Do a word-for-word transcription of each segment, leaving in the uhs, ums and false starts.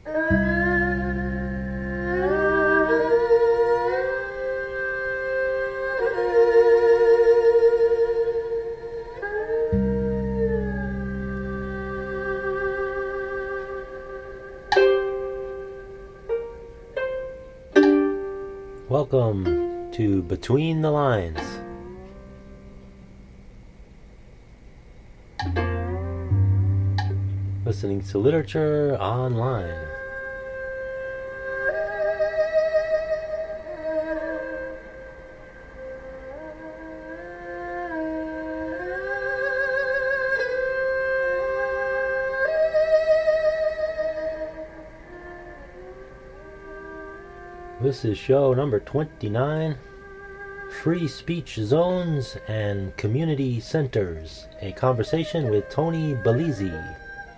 Welcome to Between the Lines. Listening to literature online. This is show number twenty-nine, Free Speech Zones and Community Centers, a conversation with Tony Bellizzi.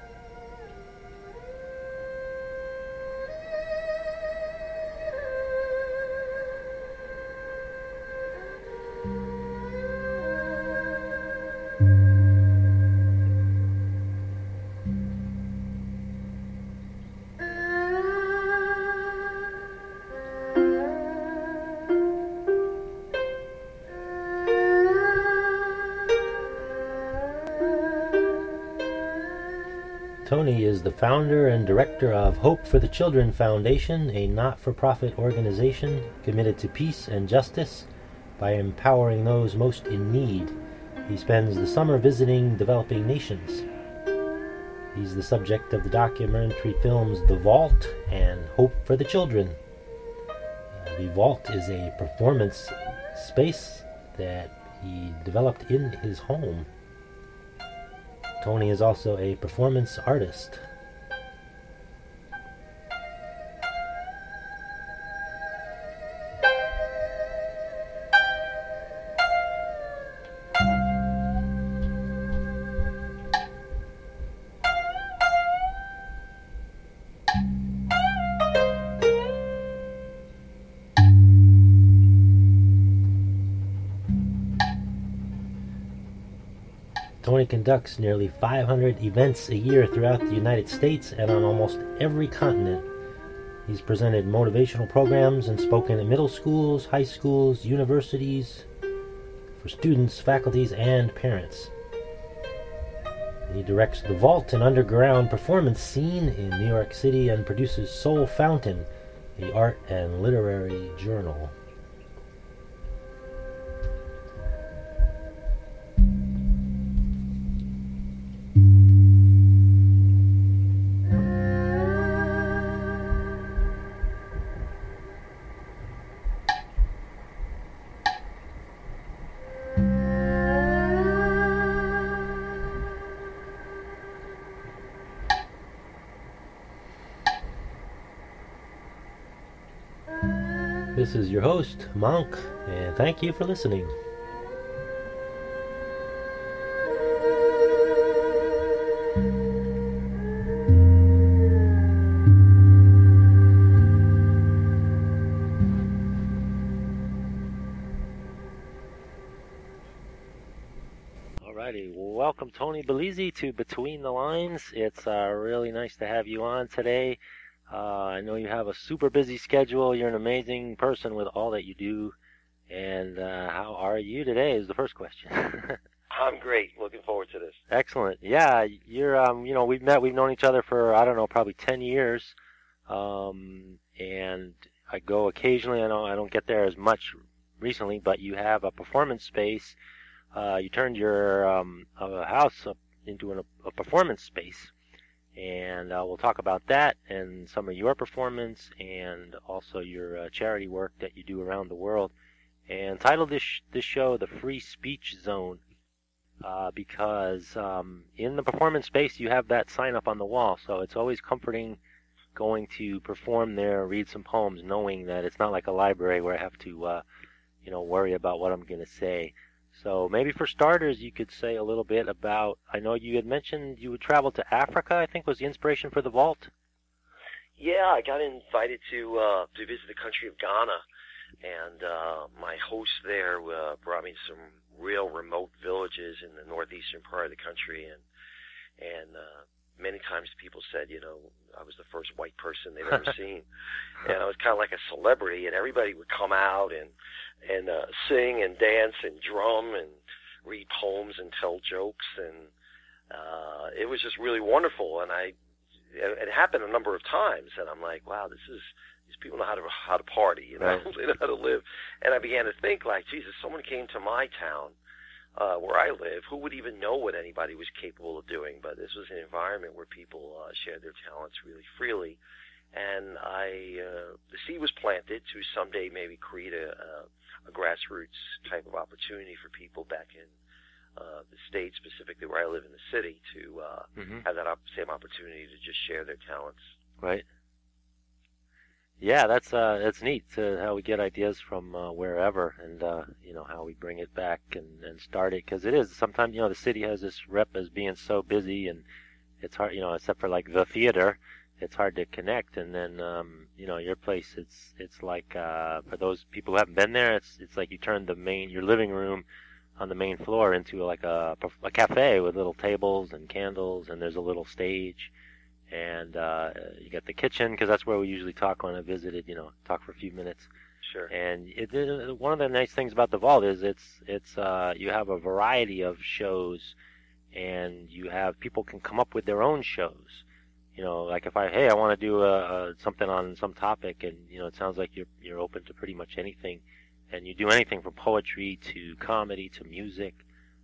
Tony is the founder and director of Hope for the Children Foundation, a not-for-profit organization committed to peace and justice by empowering those most in need. He spends the summer visiting developing nations. He's the subject of the documentary films The Vault and Hope for the Children. Uh, the Vault is a performance space that he developed in his home. Tony is also a performance artist. Tony conducts nearly five hundred events a year throughout the United States and on almost every continent. He's presented motivational programs and spoken at middle schools, high schools, universities, for students, faculties, and parents. He directs The Vault, an underground performance scene in New York City, and produces Soul Fountain, the art and literary journal. This is your host, Monk, and thank you for listening. Alrighty, welcome Tony Bellizzi to Between the Lines. It's uh, really nice to have you on today. Uh, I know you have a super busy schedule. You're an amazing person with all that you do. And uh, how are you today is the first question. I'm great. Looking forward to this. Excellent. Yeah, you're. Um, you know, we've met. We've known each other for I don't know, probably ten years. Um, and I go occasionally. I know I don't get there as much recently, but you have a performance space. Uh, you turned your um, uh, house up into an, a performance space. And uh, we'll talk about that and some of your performance and also your uh, charity work that you do around the world. And titled this sh- this show The Free Speech Zone uh, because um, in the performance space you have that sign up on the wall. So it's always comforting going to perform there, read some poems, knowing that it's not like a library where I have to uh, you know, worry about what I'm going to say. So maybe for starters, you could say a little bit about, I know you had mentioned you would travel to Africa, I think was the inspiration for The Vault. Yeah, I got invited to uh, to visit the country of Ghana, and uh, my host there uh, brought me to some real remote villages in the northeastern part of the country, and and uh, many times people said, you know, I was the first white person they've ever seen, and I was kind of like a celebrity, and everybody would come out and and uh, sing and dance and drum and read poems and tell jokes, and uh, it was just really wonderful. And I, it happened a number of times, and I'm like, wow, this is. These people know how to how to party, you know, Right. they know how to live. And I began to think, like, Jesus, someone came to my town uh, where I live, who would even know what anybody was capable of doing? But this was an environment where people uh, shared their talents really freely. And I, uh, the seed was planted to someday maybe create a, a, a grassroots type of opportunity for people back in uh, the state, specifically where I live in the city, to uh, Mm-hmm. have that op- same opportunity to just share their talents. Right. Yeah, that's uh, that's neat. Uh, how we get ideas from uh, wherever, and uh, you know how we bring it back and, and start it. Because it is sometimes, you know, the city has this rep as being so busy, and it's hard, you know, except for like the theater, it's hard to connect. And then um, you know, your place, it's it's like uh, for those people who haven't been there, it's it's like you turn the main your living room on the main floor into like a a cafe with little tables and candles, and there's a little stage. And uh, you got the kitchen, because that's where we usually talk when I visited, you know, talk for a few minutes. Sure. And it, it, one of the nice things about the Vault is it's it's uh, you have a variety of shows, and you have people can come up with their own shows. You know, like if I hey I want to do a, a, something on some topic, and you know it sounds like you're you're open to pretty much anything, and you do anything from poetry to comedy to music.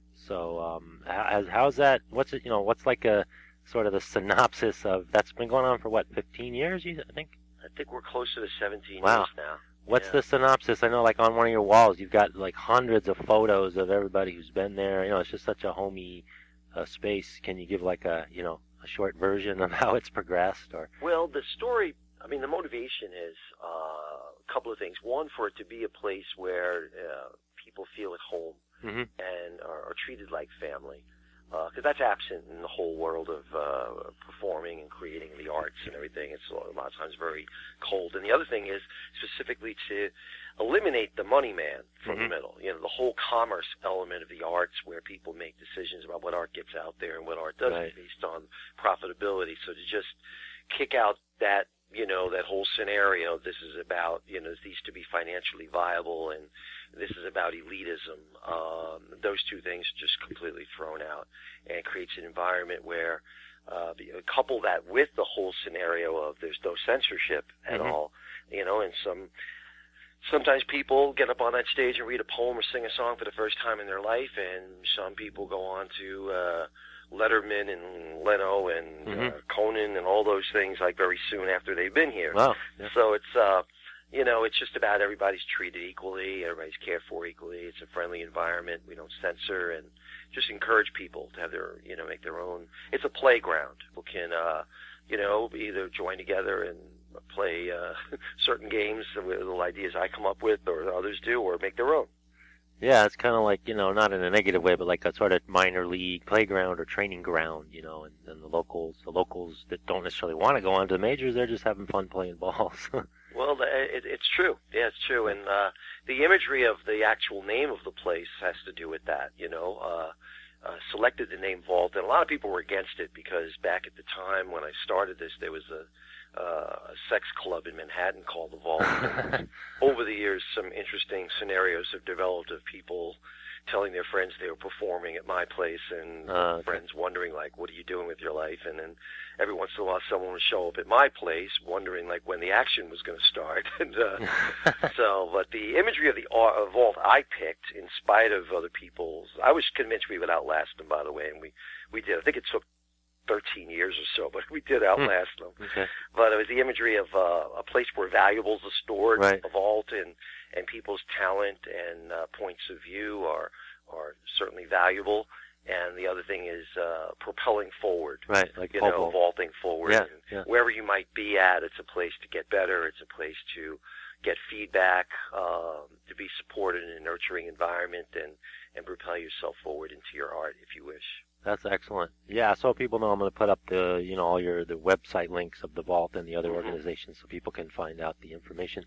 So um, how, how's that? What's it? You know, what's like a sort of the synopsis of that's been going on for what, fifteen years, you I think? I think we're closer to seventeen Wow. years now. What's Yeah. the synopsis? I know, like on one of your walls, you've got like hundreds of photos of everybody who's been there. You know, it's just such a homey uh, space. Can you give like a, you know, a short version of how it's progressed? Or Well, the story, I mean, the motivation is uh, a couple of things. One, for it to be a place where uh, people feel at home hmm and are, are treated like family. Because uh, that's absent in the whole world of uh, performing and creating the arts and everything. It's a lot of times very cold. And the other thing is specifically to eliminate the money man from Mhm. the middle. You know, the whole commerce element of the arts, where people make decisions about what art gets out there and what art doesn't, Right. based on profitability. So to just kick out that, you know, that whole scenario, this is about, you know, these to be financially viable, and this is about elitism. Um, those two things just completely thrown out, and it creates an environment where, uh, couple that with the whole scenario of there's no censorship at Mhm. all, you know, and some, sometimes people get up on that stage and read a poem or sing a song for the first time in their life, and some people go on to, uh, Letterman and Leno and Mhm. uh, Conan and all those things like very soon after they've been here. wow, yeah. So it's, uh, you know, it's just about everybody's treated equally, everybody's cared for equally. It's a friendly environment. We don't censor, and just encourage people to have their, you know, make their own. It's a playground. People can, uh, you know, either join together and play uh, certain games with little ideas I come up with or others do, or make their own. Yeah, it's kind of like, you know, not in a negative way, but like a sort of minor league playground or training ground, you know, and, and the locals, the locals that don't necessarily want to go on to the majors, they're just having fun playing balls. Well, the- it, it's true. Yeah, it's true. And uh, the imagery of the actual name of the place has to do with that, you know. Uh, uh, selected the name Vault, and a lot of people were against it because back at the time when I started this, there was a, uh, a sex club in Manhattan called the Vault. And over the years, some interesting scenarios have developed of people telling their friends they were performing at my place, and Uh, okay. friends wondering, like, what are you doing with your life? And then every once in a while someone would show up at my place wondering, like, when the action was going to start. and uh, so, but the imagery of the uh, vault I picked, in spite of other people's, I was convinced we would outlast them, by the way, and we, we did. I think it took thirteen years or so, but we did outlast them. okay. But it was the imagery of uh, a place where valuables are stored, Right. a vault, and, and people's talent and uh, points of view are are certainly valuable. And the other thing is uh, propelling forward, Right, like you pole know, vault. vaulting forward. Yeah, And yeah. wherever you might be at, it's a place to get better. It's a place to get feedback, um, to be supported in a nurturing environment, and, and propel yourself forward into your art if you wish. That's excellent. Yeah, so people know I'm going to put up the, you know, all your the website links of the Vault and the other Mhm. organizations, so people can find out the information,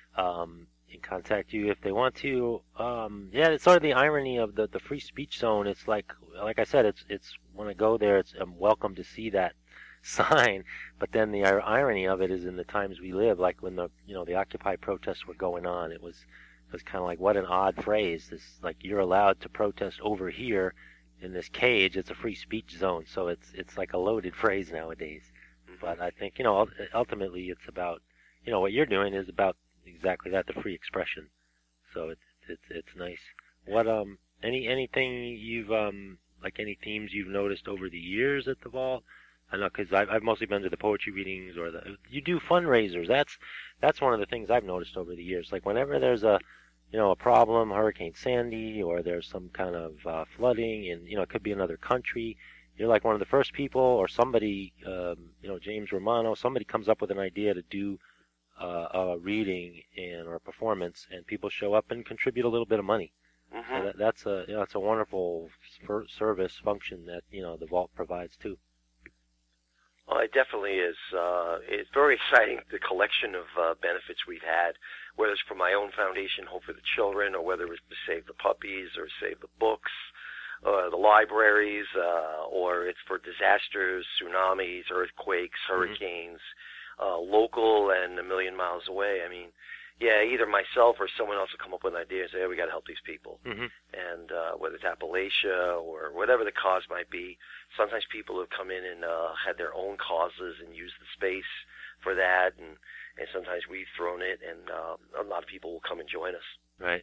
um, and contact you if they want to. Um, yeah, it's sort of the irony of the, the free speech zone. It's like, like I said, it's it's when I go there, it's I'm welcome to see that sign. But then the ir- irony of it is in the times we live, like when the you know the Occupy protests were going on, it was it was kind of like, what an odd phrase. This, like, you're allowed to protest over here in this cage. It's a free speech zone, so it's it's like a loaded phrase nowadays. But I think, you know, ultimately it's about, you know, what you're doing is about exactly that, the free expression. So it's it's it's nice. What um any anything you've um like any themes you've noticed over the years at the vault? I know, because I've I've mostly been to the poetry readings, or the you do fundraisers. That's that's one of the things I've noticed over the years. Like whenever there's a you know a problem, Hurricane Sandy, or there's some kind of uh, flooding, and you know it could be another country. You're like one of the first people, or somebody, um, you know, James Romano, somebody comes up with an idea to do uh, a reading and or a performance, and people show up and contribute a little bit of money. Mm-hmm. So that, that's a you know, that's a wonderful service function that you know the vault provides too. Well, it definitely is. Uh, it's very exciting, the collection of uh, benefits we've had, whether it's for my own foundation, Hope for the Children, or whether it's to save the puppies or save the books. Uh, the libraries, uh, or it's for disasters, tsunamis, earthquakes, hurricanes, mm-hmm. uh, local and a million miles away. I mean, yeah, either myself or someone else will come up with an idea and say, hey, we got to help these people. Mm-hmm. And uh, whether it's Appalachia or whatever the cause might be, sometimes people have come in and uh, had their own causes and used the space for that, and, and sometimes we've thrown it, and uh, a lot of people will come and join us. Right.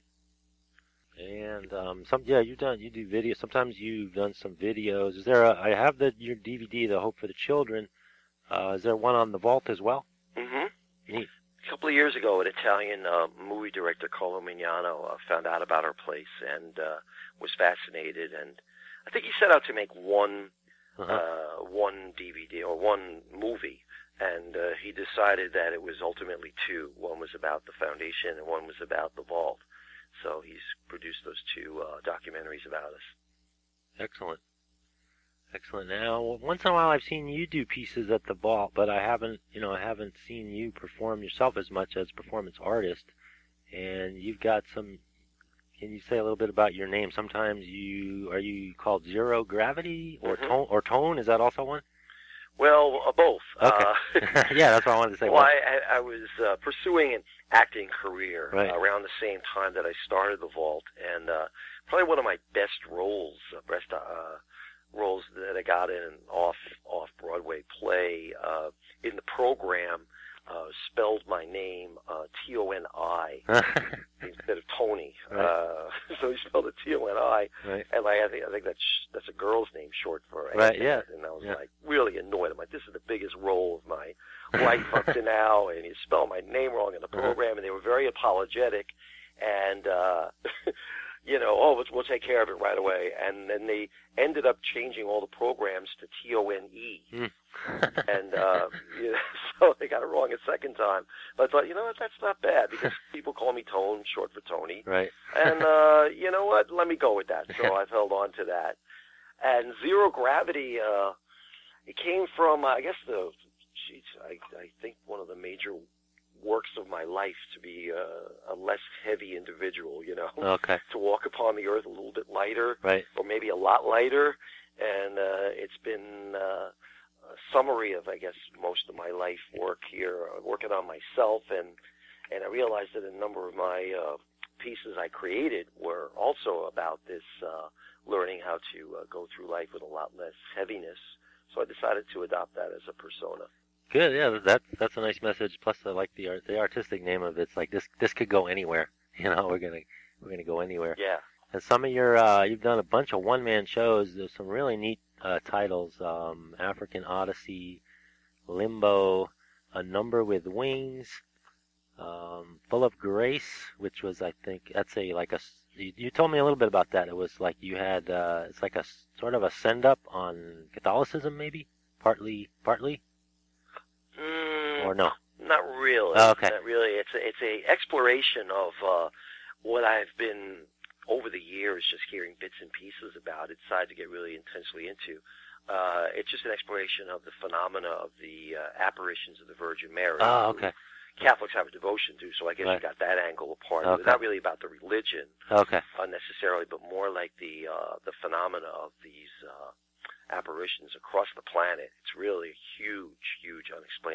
And um, some yeah, you done you do videos. Sometimes you've done some videos. Is there a? I have the your D V D, The Hope for the Children. Uh, is there one on the vault as well? Mm-hmm. Neat. A couple of years ago, an Italian uh, movie director, Carlo Mignano, uh, found out about our place and uh, was fascinated. And I think he set out to make one uh-huh. uh, one D V D or one movie. And uh, he decided that it was ultimately two. One was about the foundation, and one was about the vault. So he's produced those two uh, documentaries about us. Excellent. Excellent. Now, once in a while I've seen you do pieces at the vault, but I haven't, you know, I haven't seen you perform yourself as much as performance artist. And you've got some, can you say a little bit about your name? Sometimes you, are you called Zero Gravity or mm-hmm. Tone, or Tone? Is that also one? Well, uh, both. Okay. Uh, yeah, that's what I wanted to say. Well, I, I was uh, pursuing an acting career right. uh, around the same time that I started the vault, and uh, probably one of my best roles, uh, best uh, roles that I got in an off off Broadway play uh, in the program. Uh, spelled my name uh, T O N I instead of Tony. Right. Uh, so he spelled it T O N I, right. and like, I think I think that's that's a girl's name short for anything. Right. Yeah. And I was yeah. like really annoyed. I'm like, this is the biggest role of my life up to now, and he spelled my name wrong in the program, uh-huh. and they were very apologetic, and uh, you know, oh, we'll, we'll take care of it right away. And then they ended up changing all the programs to T O N E. Mm. and uh, you know, so they got it wrong a second time. But I thought, you know what, that's not bad, because people call me Tone, short for Tony. Right. And uh, you know what, let me go with that. So I've held on to that. And Zero Gravity, uh, it came from, uh, I guess, the, geez, I, I think one of the major works of my life to be uh, a less heavy individual, you know. Okay. To walk upon the earth a little bit lighter. Right. Or maybe a lot lighter. And uh, it's been uh, a summary of, I guess, most of my life work here, uh, working on myself. And, and I realized that a number of my uh, pieces I created were also about this uh, learning how to uh, go through life with a lot less heaviness. So I decided to adopt that as a persona. Good, yeah, that's that's a nice message. Plus, I like the art, the artistic name of it. It's like this this could go anywhere. You know, we're gonna we're gonna go anywhere. Yeah. And some of your uh, you've done a bunch of one man shows. There's some really neat uh, titles: um, African Odyssey, Limbo, A Number with Wings, um, Full of Grace, which was I think that's a like a. You, you told me a little bit about that. It was like you had uh, it's like a sort of a send up on Catholicism, maybe partly partly. Mm, or no? Not really. Oh, okay. Not really. It's a, it's a exploration of uh, what I've been over the years just hearing bits and pieces about. It decided to get really intensely into. Uh, it's just an exploration of the phenomena of the uh, apparitions of the Virgin Mary. Oh, okay. Catholics have a devotion to, so I guess right. you got that angle apart. Okay. It's not really about the religion, okay, uh, necessarily, but more like the uh, the phenomena of these uh, apparitions across the planet. It's really a huge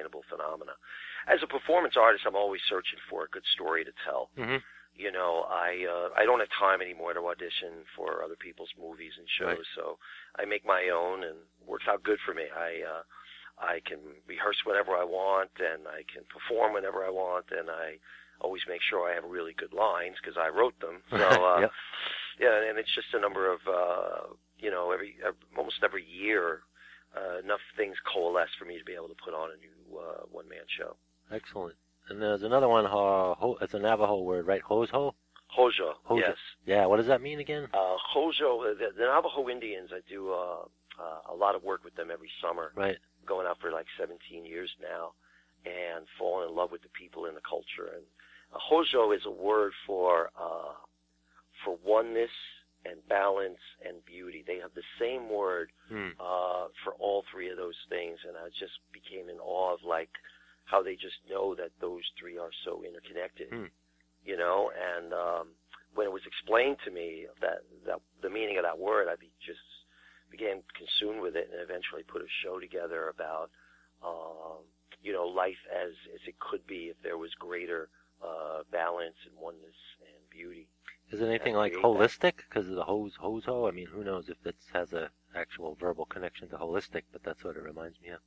unexplainable phenomena. As a performance artist, I'm always searching for a good story to tell. Mm-hmm. You know, I uh, I don't have time anymore to audition for other people's movies and shows, right. So I make my own, and it works out good for me. I uh, I can rehearse whenever I want, and I can perform whenever I want, and I always make sure I have really good lines because I wrote them. So uh, yep. yeah, and it's just a number of uh, you know every uh, almost every year uh, enough things coalesce for me to be able to put on a new uh, one man show. Excellent. And there's another one, uh, ho, it's a Navajo word, right? Hozho? Hojo, Hojo. Yes. Yeah, what does that mean again? Uh, Hojo, the, the Navajo Indians, I do uh, uh, a lot of work with them every summer. Right. Going out for like seventeen years now, and falling in love with the people and the culture. And uh, Hojo is a word for uh, for oneness and balance and beauty. They have the same word hmm. uh, for all three of those things, and I just became in awe of like how they just know that those three are so interconnected, hmm. you know. And um, when it was explained to me that, that the meaning of that word, I be, just became consumed with it, and eventually put a show together about, uh, you know, life as as it could be if there was greater uh, balance and oneness and beauty. Is it anything like holistic? Because of the hose, hozo? I mean, who knows if that has a actual verbal connection to holistic, but that's what it reminds me of.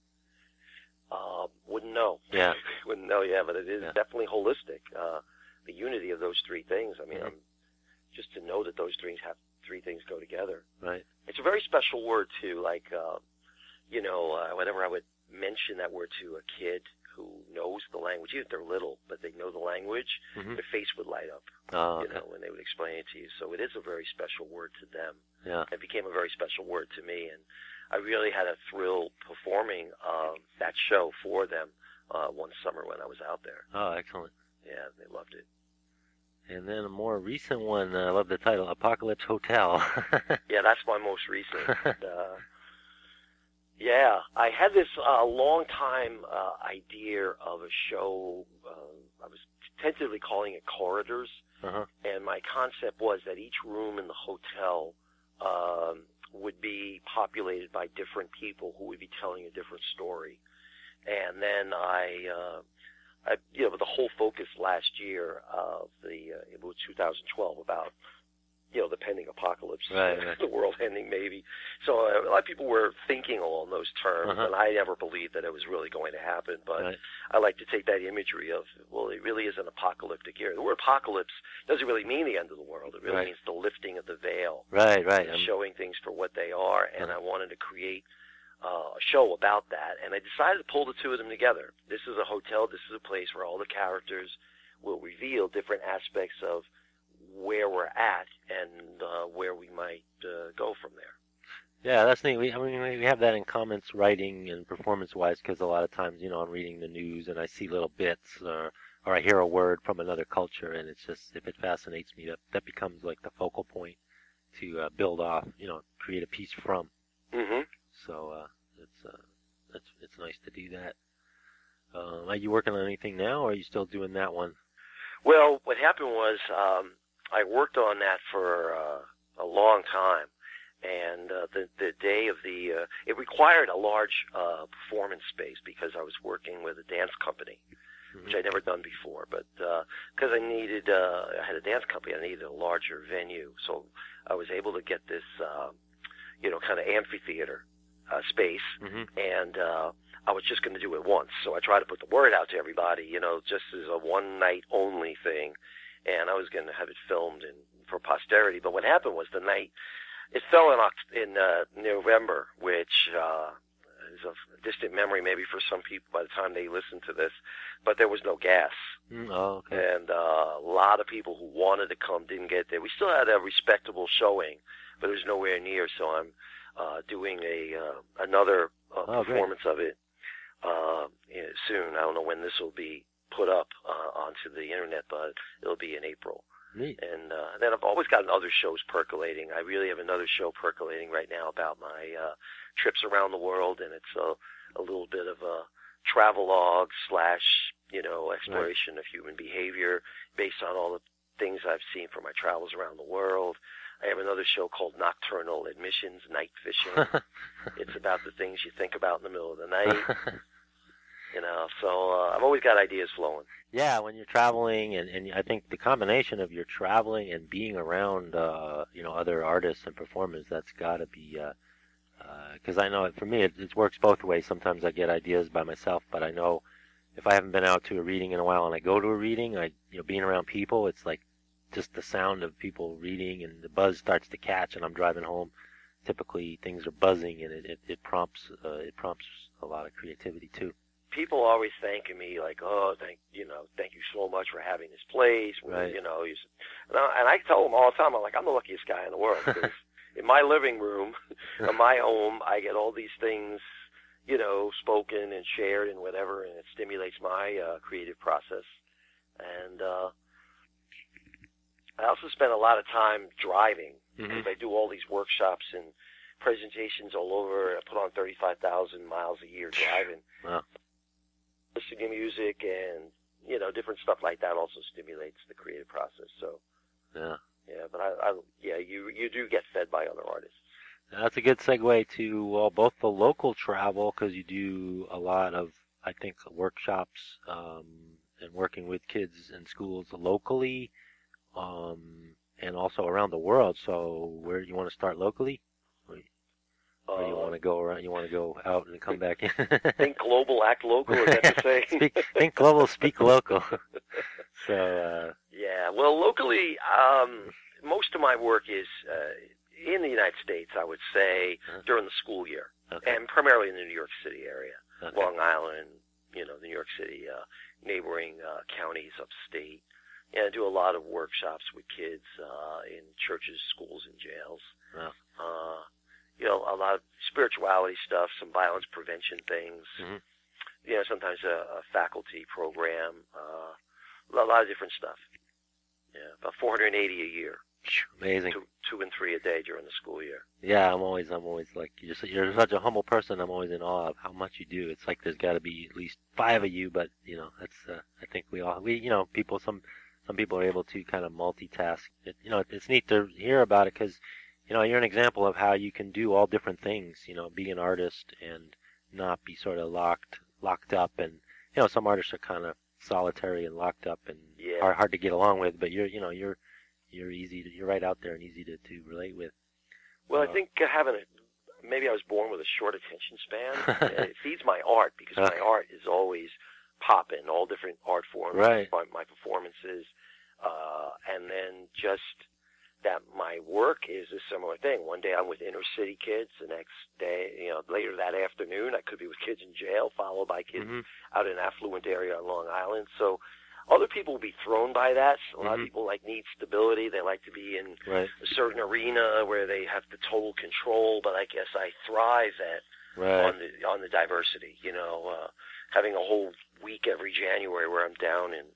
Uh, wouldn't know. Yeah. wouldn't know, yeah, but it is yeah. definitely holistic. Uh, the unity of those three things. I mean, mm-hmm. I'm, just to know that those three have three things go together. Right. It's a very special word too. Like, uh, you know, uh, whenever I would mention that word to a kid who knows the language, even if they're little, but they know the language, mm-hmm. their face would light up. Oh, you okay. know, when they would explain it to you. So it is a very special word to them. Yeah. It became a very special word to me, and I really had a thrill performing um, that show for them uh, one summer when I was out there. Oh, excellent. Yeah, they loved it. And then a more recent one, uh, I love the title, Apocalypse Hotel. Yeah, that's my most recent. uh, yeah, I had this uh, long time uh, idea of a show. Uh, I was tentatively calling it Corridors, uh-huh. and my concept was that each room in the hotel um, would be populated by different people who would be telling a different story. And then I, uh, I you know, the whole focus last year of the, uh, it was two thousand twelve about, you know, the pending apocalypse, right, uh, right. the world ending maybe. So uh, a lot of people were thinking along those terms, uh-huh. and I never believed that it was really going to happen. But right. I like to take that imagery of, well, it really is an apocalyptic era. The word apocalypse doesn't really mean the end of the world. It really right. means the lifting of the veil. Right, right. Showing things for what they are, and uh-huh. I wanted to create uh, a show about that. And I decided to pull the two of them together. This is a hotel. This is a place where all the characters will reveal different aspects of where we're at and uh, where we might uh, go from there. Yeah, that's neat. We, I mean, we have that in comments writing and performance-wise because a lot of times, you know, I'm reading the news and I see little bits or, or I hear a word from another culture, and it's just, if it fascinates me, that, that becomes like the focal point to uh, build off, you know, create a piece from. Mm-hmm. So uh, it's, uh, it's, it's nice to do that. Um, are you working on anything now, or are you still doing that one? Well, what happened was um, I worked on that for uh, a long time. And uh, the the day of the uh, it required a large uh, performance space because I was working with a dance company, mm-hmm. which I'd never done before. But because uh, I needed, uh, I had a dance company, I needed a larger venue, so I was able to get this, uh, you know, kind of amphitheater uh, space, mm-hmm. and uh, I was just going to do it once. So I tried to put the word out to everybody, you know, just as a one night only thing, and I was going to have it filmed and for posterity. But what happened was the night. It fell in in uh, November, which uh, is a distant memory maybe for some people by the time they listen to this, but there was no gas. Mm, oh, okay. And uh, a lot of people who wanted to come didn't get there. We still had a respectable showing, but it was nowhere near, so I'm uh, doing a uh, another uh, oh, performance great. of it uh, soon. I don't know when this will be put up uh, onto the internet, but it'll be in April. Neat. And uh, then I've always got other shows percolating. I really have another show percolating right now about my uh, trips around the world, and it's a, a little bit of a travelogue slash, you know, exploration right. of human behavior based on all the things I've seen from my travels around the world. I have another show called Nocturnal Admissions, Night Fishing. It's about the things you think about in the middle of the night. You know, so uh, I've always got ideas flowing. Yeah, when you're traveling, and, and I think the combination of your traveling and being around, uh, you know, other artists and performers, that's got to be, because uh, uh, I know for me it, it works both ways. Sometimes I get ideas by myself, but I know if I haven't been out to a reading in a while and I go to a reading, I, you know, being around people, it's like just the sound of people reading and the buzz starts to catch, and I'm driving home. Typically, things are buzzing, and it it, it prompts uh, it prompts a lot of creativity too. People always thanking me, like, oh, thank you know, thank you so much for having this place. Right. You know, you, and, I, and I tell them all the time, I'm like, I'm the luckiest guy in the world. Cause in my living room, in my home, I get all these things, you know, spoken and shared and whatever, and it stimulates my uh, creative process. And uh, I also spend a lot of time driving. Mm-hmm. I do all these workshops and presentations all over. I put on thirty-five thousand miles a year driving. Wow. Listening to music and, you know, different stuff like that also stimulates the creative process. So, yeah. Yeah, but I, I yeah, you you do get fed by other artists. That's a good segue to well, both the local travel, because you do a lot of, I think, workshops um, and working with kids in schools locally, um, and also around the world. So, where you want to start locally? Or you want to go around? You want to go out and come back in? Think global, act local. Is that the saying? Speak, think global, speak local. So uh, yeah, well, locally, um, most of my work is uh, in the United States. I would say uh-huh. during the school year, okay. and primarily in the New York City area, Okay. Long Island, you know, the New York City, uh, neighboring uh, counties upstate. Yeah, I do a lot of workshops with kids uh, in churches, schools, and jails. Wow. Uh, You know, a lot of spirituality stuff, some violence prevention things. Mm-hmm. You know, sometimes a, a faculty program, uh, a lot of different stuff. Yeah, about four hundred eighty a year. Amazing. Two, two and three a day during the school year. Yeah, I'm always, I'm always like, you're, just, you're such a humble person. I'm always in awe of how much you do. It's like there's got to be at least five of you, but you know, that's, uh, I think we all, we, you know, people, some, some people are able to kind of multitask. It, you know, it's neat to hear about it because, you know, you're an example of how you can do all different things. You know, be an artist and not be sort of locked, locked up. And you know, some artists are kind of solitary and locked up and Yeah. hard, hard to get along with. But you're, you know, you're, you're easy to, you're right out there and easy to, to relate with. Well, Uh, I think uh, having a, maybe I was born with a short attention span. It feeds my art because my art is always popping, all different art forms, Right. my, my performances, uh, and then just that my work is a similar thing. One day I'm with inner city kids, the next day, you know, later that afternoon I could be with kids in jail, followed by kids Mhm. out in an affluent area on Long Island. So other people will be thrown by that. A lot Mhm. of people like need stability. They like to be in Right. a certain arena where they have the total control. But I guess I thrive at Right. on the on the diversity. You know, uh, having a whole week every January where I'm down in,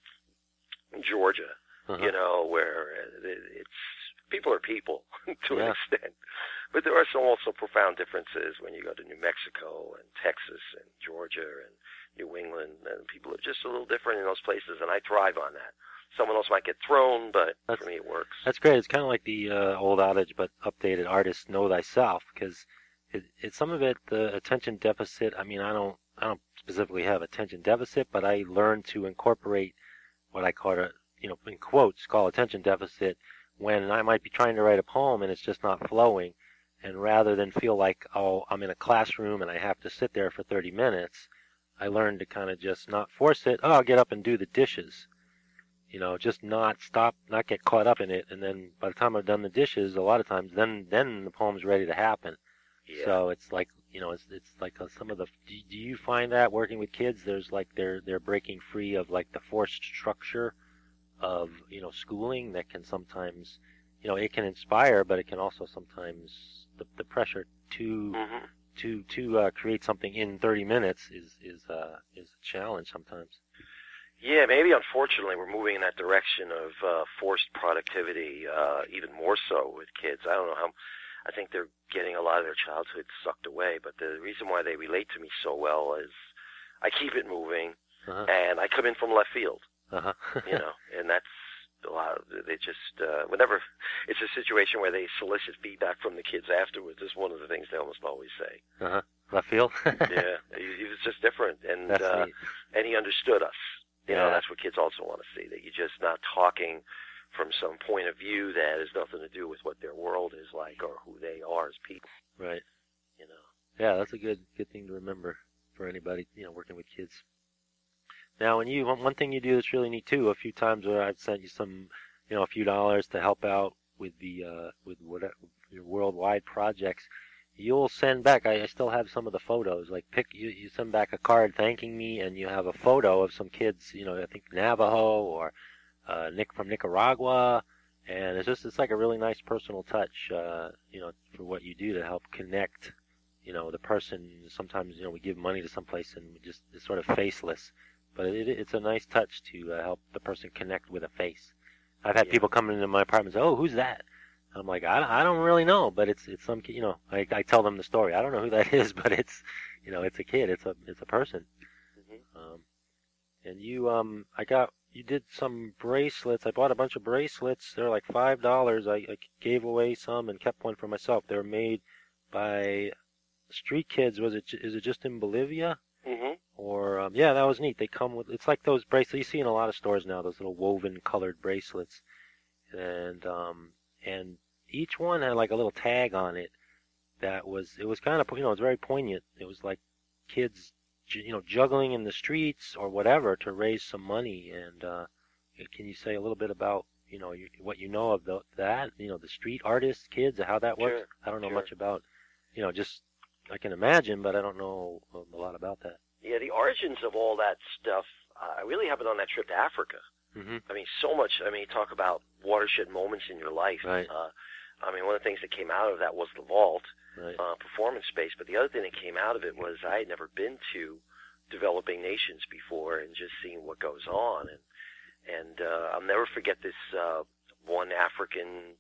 in Georgia. Uh-huh. You know, where it's people are people to Yeah. an extent. But there are some also profound differences when you go to New Mexico and Texas and Georgia and New England, and people are just a little different in those places, and I thrive on that. Someone else might get thrown, but That's- for me it works. That's great. It's kind of like the uh, old adage, but updated: artists know thyself, because it, it's some of it the attention deficit. I mean, I don't, I don't specifically have attention deficit, but I learned to incorporate what I call a, you know, in quotes, call attention deficit when I might be trying to write a poem and it's just not flowing, and rather than feel like, oh, I'm in a classroom and I have to sit there for thirty minutes, I learned to kind of just not force it. Oh, I'll get up and do the dishes. You know, just not stop, not get caught up in it, and then by the time I've done the dishes, a lot of times, then then the poem's ready to happen. Yeah. So it's like, you know, it's it's like uh, some of the. Do, do you find that working with kids, there's like they're they're breaking free of like the forced structure of, you know, schooling that can sometimes, you know, it can inspire, but it can also sometimes the the pressure to hmm to to uh, create something in thirty minutes is is uh is a challenge sometimes. Yeah, maybe unfortunately we're moving in that direction of uh, forced productivity, uh, even more so with kids. I don't know how. I think they're getting a lot of their childhood sucked away, but the reason why they relate to me so well is I keep it moving, Uh-huh. and I come in from left field, Uh-huh. you know, and that's a lot of, they just, uh, whenever it's a situation where they solicit feedback from the kids afterwards, is one of the things they almost always say. Uh-huh. Left field. Yeah, he, he was just different, and That's uh, neat. and he understood us. You know, Yeah. that's what kids also want to see, that you're just not talking from some point of view that has nothing to do with what their world is like or who they are as people. Right. You know. Yeah, that's a good good thing to remember for anybody, you know, working with kids. Now, when you one one thing you do that's really neat too, a few times where I've sent you some, you know, a few dollars to help out with the uh, with whatever your worldwide projects, you'll send back. I, I still have some of the photos. Like pick you, you send back a card thanking me, and you have a photo of some kids, you know, I think Navajo or uh, Nick from Nicaragua, and it's just it's like a really nice personal touch, uh, you know, for what you do to help connect, you know, the person. Sometimes you know we give money to someplace and we just it's sort of faceless. But it, it's a nice touch to uh, help the person connect with a face. I've had Yeah. people come into my apartment and say, "Oh, who's that?" I'm like, "I, I don't really know, but it's it's some kid." You know, I, I tell them the story. I don't know who that is, but it's you know, it's a kid. It's a it's a person. Mm-hmm. Um, and you um, I got you did some bracelets. I bought a bunch of bracelets. They're like five dollars. I, I gave away some and kept one for myself. They were made by street kids. Was it is it just in Bolivia? Mm-hmm. Or um, yeah, that was neat. They come with it's like those bracelets you see in a lot of stores now. Those little woven colored bracelets, and um, and each one had like a little tag on it that was it was kind of you know it was very poignant. It was like kids you know juggling in the streets or whatever to raise some money. And uh, can you say a little bit about you know you, what you know of the, that you know the street artists, kids, how that works? Sure. I don't know Sure. much about you know just I can imagine, but I don't know um, a lot about that. Yeah, the origins of all that stuff, uh, I really happened on that trip to Africa. Mm-hmm. I mean, so much. I mean, talk about watershed moments in your life. Right. Uh, I mean, one of the things that came out of that was the vault, Right. uh, performance space. But the other thing that came out of it was I had never been to developing nations before, and just seeing what goes on. And and uh, I'll never forget this uh, one African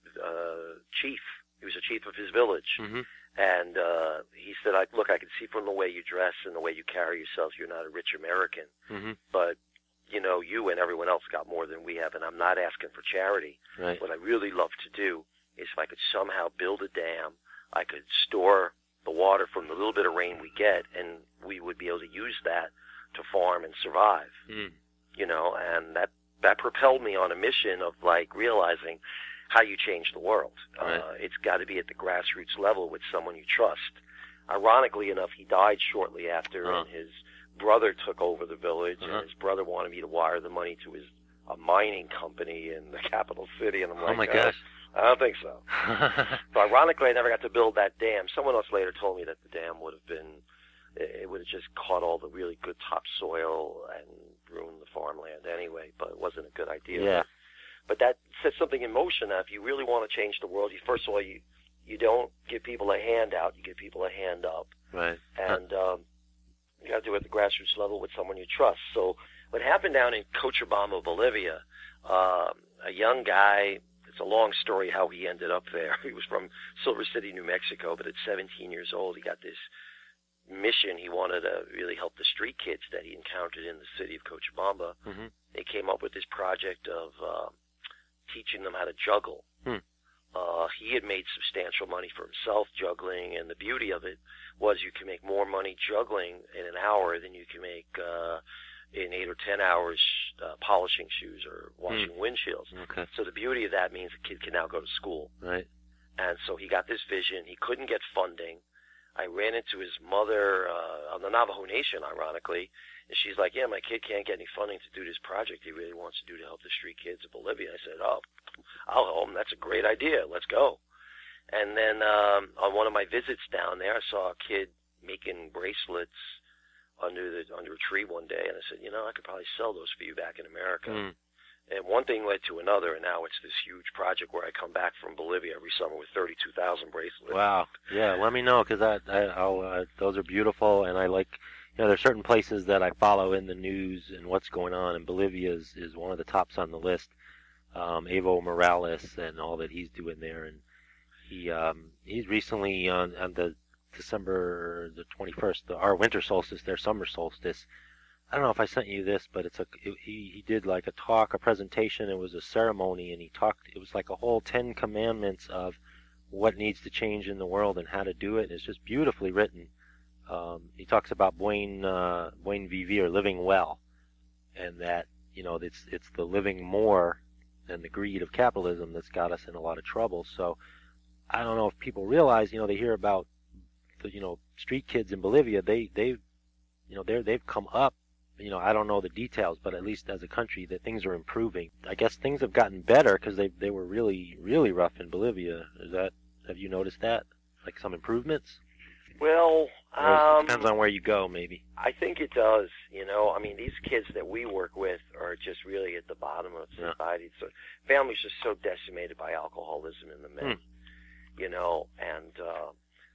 uh, chief. He was a chief of his village. Mm-hmm. And uh, he said, I, look, I can see from the way you dress and the way you carry yourself, you're not a rich American. Mm-hmm. But, you know, you and everyone else got more than we have, and I'm not asking for charity. Right. What I really love to do is if I could somehow build a dam, I could store the water from the little bit of rain we get, and we would be able to use that to farm and survive. Mm. You know, and that, that propelled me on a mission of, like, realizing how you change the world. Right. Uh, it's got to be at the grassroots level with someone you trust. Ironically enough, he died shortly after, Uh-huh. and his brother took over the village, Uh-huh. and his brother wanted me to wire the money to his a mining company in the capital city, and I'm like, Oh my uh, gosh. I don't think so. So ironically, I never got to build that dam. Someone else later told me that the dam would have been, it would have just caught all the really good topsoil and ruined the farmland anyway, but it wasn't a good idea. Yeah. But that sets something in motion. Now, if you really want to change the world, you first of all, you you don't give people a handout, you give people a hand up. Right. And um, you got to do it at the grassroots level with someone you trust. So what happened down in Cochabamba, Bolivia, uh, a young guy, it's a long story how he ended up there. He was from Silver City, New Mexico, but at seventeen years old, he got this mission. He wanted to really help the street kids that he encountered in the city of Cochabamba. Mm-hmm. They came up with this project of uh, teaching them how to juggle. Hmm. Uh, he had made substantial money for himself juggling, and the beauty of it was you can make more money juggling in an hour than you can make uh, in eight or ten hours uh, polishing shoes or washing Hmm. windshields. Okay. So the beauty of that means the kid can now go to school. Right. And so he got this vision. He couldn't get funding. I ran into his mother uh, on the Navajo Nation, ironically, and she's like, yeah, my kid can't get any funding to do this project he really wants to do to help the street kids of Bolivia. I said, oh, I'll help him. That's a great idea. Let's go. And then um, on one of my visits down there, I saw a kid making bracelets under the under a tree one day, and I said, you know, I could probably sell those for you back in America. Mm. And one thing led to another, and now it's this huge project where I come back from Bolivia every summer with thirty-two thousand bracelets. Wow. Yeah. Let me know because I, I, I'll, uh, those are beautiful, and I like. You know, there's certain places that I follow in the news and what's going on, and Bolivia is, is one of the tops on the list. Um, Evo Morales and all that he's doing there, and he um, he's recently on, on the December the twenty-first, the, our winter solstice, their summer solstice. I don't know if I sent you this, but it's a it, he he did like a talk, a presentation. It was a ceremony, and he talked. It was like a whole Ten Commandments of what needs to change in the world and how to do it. It's just beautifully written. um, he talks about buen uh, buen vivir, living well, and that you know it's it's the living more than the greed of capitalism that's got us in a lot of trouble. So I don't know if people realize, you know, they hear about the you know street kids in Bolivia. They they you know they they've come up. You know, I don't know the details, but at least as a country, that things are improving. I guess things have gotten better because they they were really really rough in Bolivia. Is that have you noticed that? Like some improvements? Well, Or it um, depends on where you go, maybe. I think it does. You know, I mean, these kids that we work with are just really at the bottom of Yeah. society. So families are so decimated by alcoholism in the men. Hmm. You know, and uh,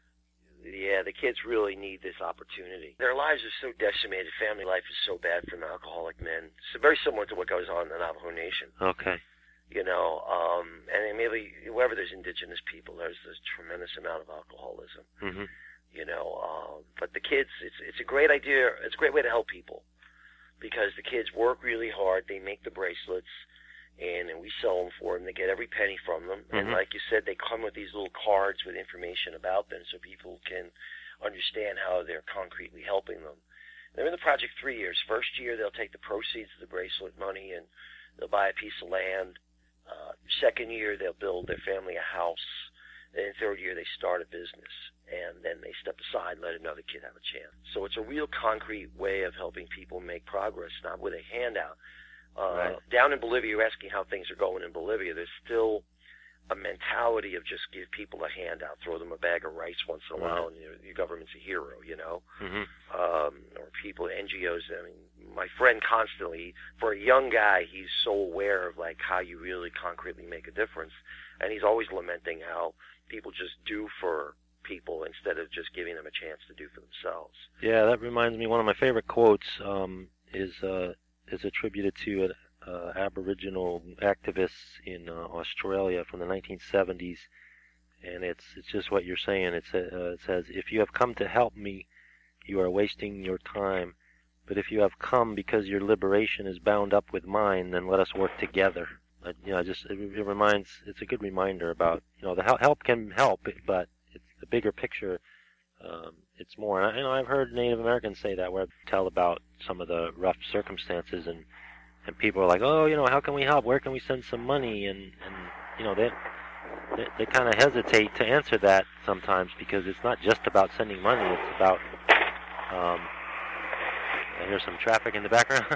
yeah, the kids really need this opportunity. Their lives are so decimated. Family life is so bad from alcoholic men. So very similar to what goes on in the Navajo Nation. Okay. You know, um, and then maybe wherever there's indigenous people, there's this tremendous amount of alcoholism. Mhm. You know, um, but the kids, it's it's a great idea. It's a great way to help people because the kids work really hard. They make the bracelets, and, and we sell them for them. They get every penny from them. And Mhm. like you said, they come with these little cards with information about them so people can understand how they're concretely helping them. They're in the project three years. First year, they'll take the proceeds of the bracelet money and they'll buy a piece of land. Uh, second year, they'll build their family a house. And third year, they start a business. And then they step aside and let another kid have a chance. So it's a real concrete way of helping people make progress, not with a handout. Uh, Right. Down in Bolivia, you're asking how things are going in Bolivia. There's still a mentality of just give people a handout, throw them a bag of rice once in a while, and your, your government's a hero, you know. Mhm. Um, or people, N G Os. I mean, my friend constantly, for a young guy, he's so aware of like how you really concretely make a difference, and he's always lamenting how people just do for people instead of just giving them a chance to do for themselves. Yeah, that reminds me. One of my favorite quotes um, is uh, is attributed to an uh, Aboriginal activists in uh, Australia from the nineteen seventies, and it's it's just what you're saying. It's, uh, it says, "If you have come to help me, you are wasting your time. But if you have come because your liberation is bound up with mine, then let us work together." Uh, you know, just it, it reminds. It's a good reminder about you know the help, help can help, but it's the bigger picture. Um, it's more. And I, you know, I've heard Native Americans say that, where I tell about some of the rough circumstances, and and people are like, "Oh, you know, how can we help? Where can we send some money?" And and you know, they they, they kind of hesitate to answer that sometimes because it's not just about sending money. It's about um, I hear some traffic in the background.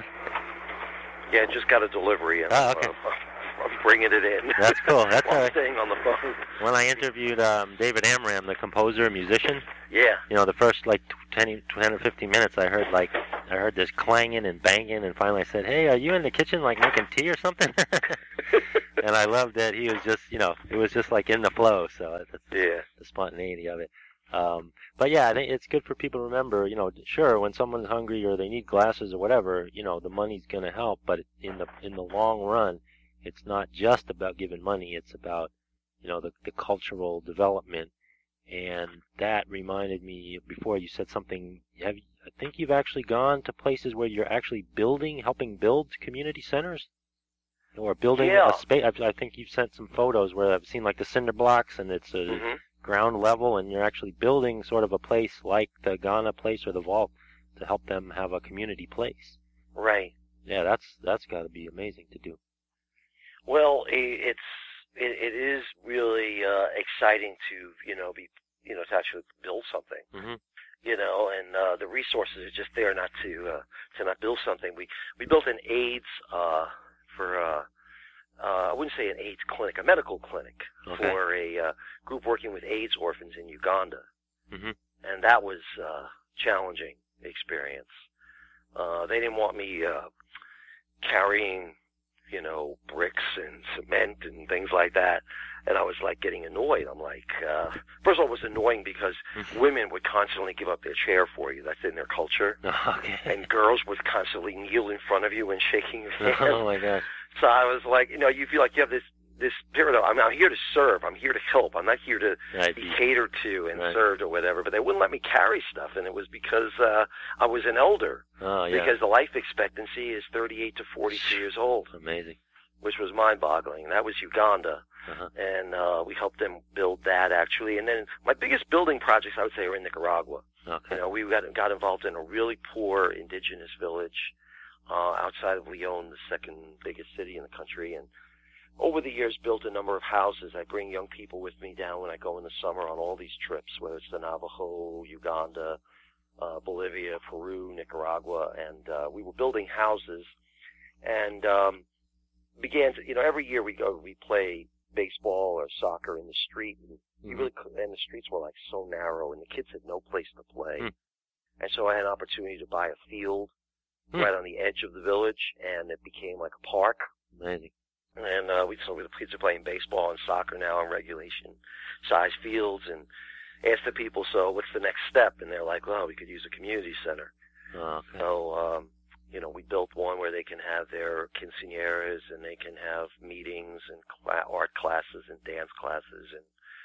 Yeah, just got a delivery, and Oh, I'm, okay. uh, I'm bringing it in. That's cool. That's While all I'm right. staying on the phone. When I interviewed um, David Amram, the composer and musician, Yeah. you know, the first like ten, ten or fifteen minutes, I heard like I heard this clanging and banging, and finally I said, "Hey, are you in the kitchen like making tea or something?" And I loved that he was just, you know, it was just like in the flow. So that's Yeah. the spontaneity of it. Um, but yeah, I think it's good for people to remember, you know, sure, when someone's hungry or they need glasses or whatever, you know, the money's going to help. But in the in the long run, it's not just about giving money. It's about, you know, the the cultural development. And that reminded me before you said something. Have you, I think you've actually gone to places where you're actually building, helping build community centers, or building Yeah. a space. I, I think you've sent some photos where I've seen like the cinder blocks, and it's a hmm ground level, and you're actually building sort of a place like the Ghana place or the Vault to help them have a community place. Right. Yeah, that's that's got to be amazing to do. Well, i- it's it, it is really uh, exciting to you know be you know to actually build something. Hmm. You know, and uh, the resources are just there not to uh, to not build something. We we built an AIDS uh, for uh, uh, I wouldn't say an AIDS clinic, a medical clinic Okay. for a uh, group working with AIDS orphans in Uganda, Hmm. and that was uh, challenging experience. Uh, they didn't want me uh, carrying, you know, bricks and cement and things like that. And I was like getting annoyed. I'm like, uh, first of all, it was annoying because women would constantly give up their chair for you. That's in their culture. Okay. And girls would constantly kneel in front of you and shaking your hand. Oh my gosh. So I was like, you know, you feel like you have this, this period of, I'm, I'm here to serve. I'm here to help. I'm not here to Right. be catered to and Right. served or whatever. But they wouldn't let me carry stuff. And it was because, uh, I was an elder. Oh yeah. Because the life expectancy is thirty-eight to forty-two years old, Amazing. which was mind-boggling. That was Uganda, Uh-huh. and uh, we helped them build that, actually. And then my biggest building projects, I would say, are in Nicaragua. Okay. You know, we got got involved in a really poor indigenous village uh, outside of Lyon, the second biggest city in the country, and over the years built a number of houses. I bring young people with me down when I go in the summer on all these trips, whether it's the Navajo, Uganda, uh, Bolivia, Peru, Nicaragua, and uh, we were building houses and um, began to, you know, every year we go, we play baseball or soccer in the street, and you really could, and the streets were like so narrow, and the kids had no place to play. Mm. And so I had an opportunity to buy a field mm. right on the edge of the village, and it became like a park. Amazing. And uh, we so the kids are playing baseball and soccer now in regulation size fields, and asked the people, so what's the next step? And they're like, well, we could use a community center. Oh, okay. So, um, you know, we built one where they can have their quinceañeras, and they can have meetings and cl- art classes and dance classes and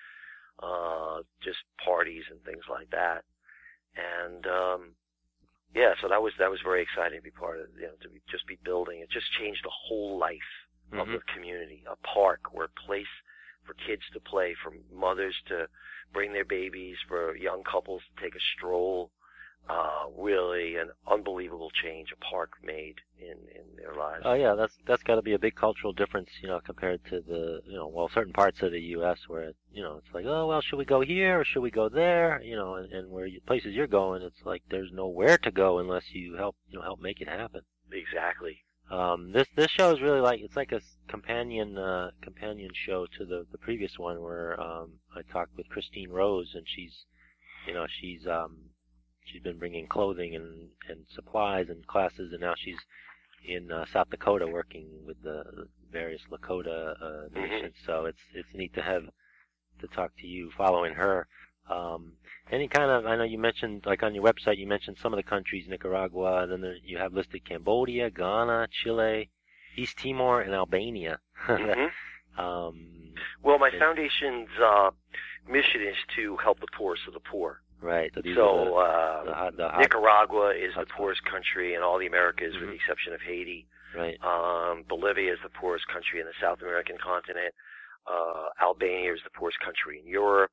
uh, just parties and things like that. And um, yeah, so that was that was very exciting to be part of. You know, to be, just be building. It just changed the whole life mm-hmm. of the community. A park or a place for kids to play, for mothers to bring their babies, for young couples to take a stroll. Uh, really an unbelievable change a park made in, in their lives. Oh yeah, that's that's got to be a big cultural difference, you know, compared to the, you know, well, certain parts of the U S where, it, you know, it's like, oh, well, should we go here or should we go there? You know, and, and where you, places you're going, it's like there's nowhere to go unless you help, you know, help make it happen. Exactly. Um, this this show is really like, it's like a companion uh, companion show to the the previous one where um, I talked with Christine Rose, and she's, you know, she's um. She's been bringing clothing and, and supplies and classes, and now she's in uh, South Dakota working with the various Lakota uh, nations. Mm-hmm. So it's it's neat to have to talk to you following her. Um, any kind of, I know you mentioned, like on your website, you mentioned some of the countries, Nicaragua, and then there, you have listed Cambodia, Ghana, Chile, East Timor, and Albania. Mm-hmm. um, well, my and, foundation's uh, mission is to help the poorest of the poor. Right. So, the, so uh, the hot, the hot, Nicaragua is the hot, poorest country in all the Americas, mm-hmm. with the exception of Haiti. Right. Um, Bolivia is the poorest country in the South American continent. Uh, Albania is the poorest country in Europe.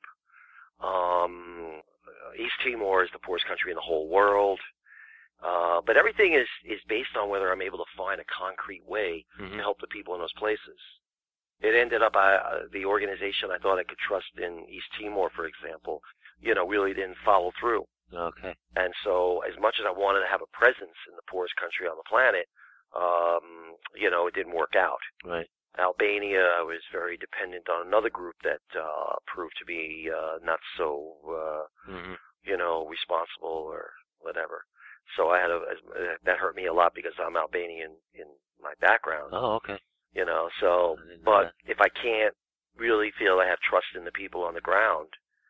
Um, East Timor is the poorest country in the whole world. Uh, but everything is, is based on whether I'm able to find a concrete way mm-hmm. to help the people in those places. It ended up, I, uh, the organization I thought I could trust in East Timor, for example, you know, really didn't follow through. Okay. And so as much as I wanted to have a presence in the poorest country on the planet, um, you know, it didn't work out. Right. Albania, I was very dependent on another group that uh, proved to be uh, not so, uh, mm-hmm. you know, responsible or whatever. So I had a, that hurt me a lot because I'm Albanian in my background. Oh, okay. You know, so, but if I can't really feel I have trust in the people on the ground,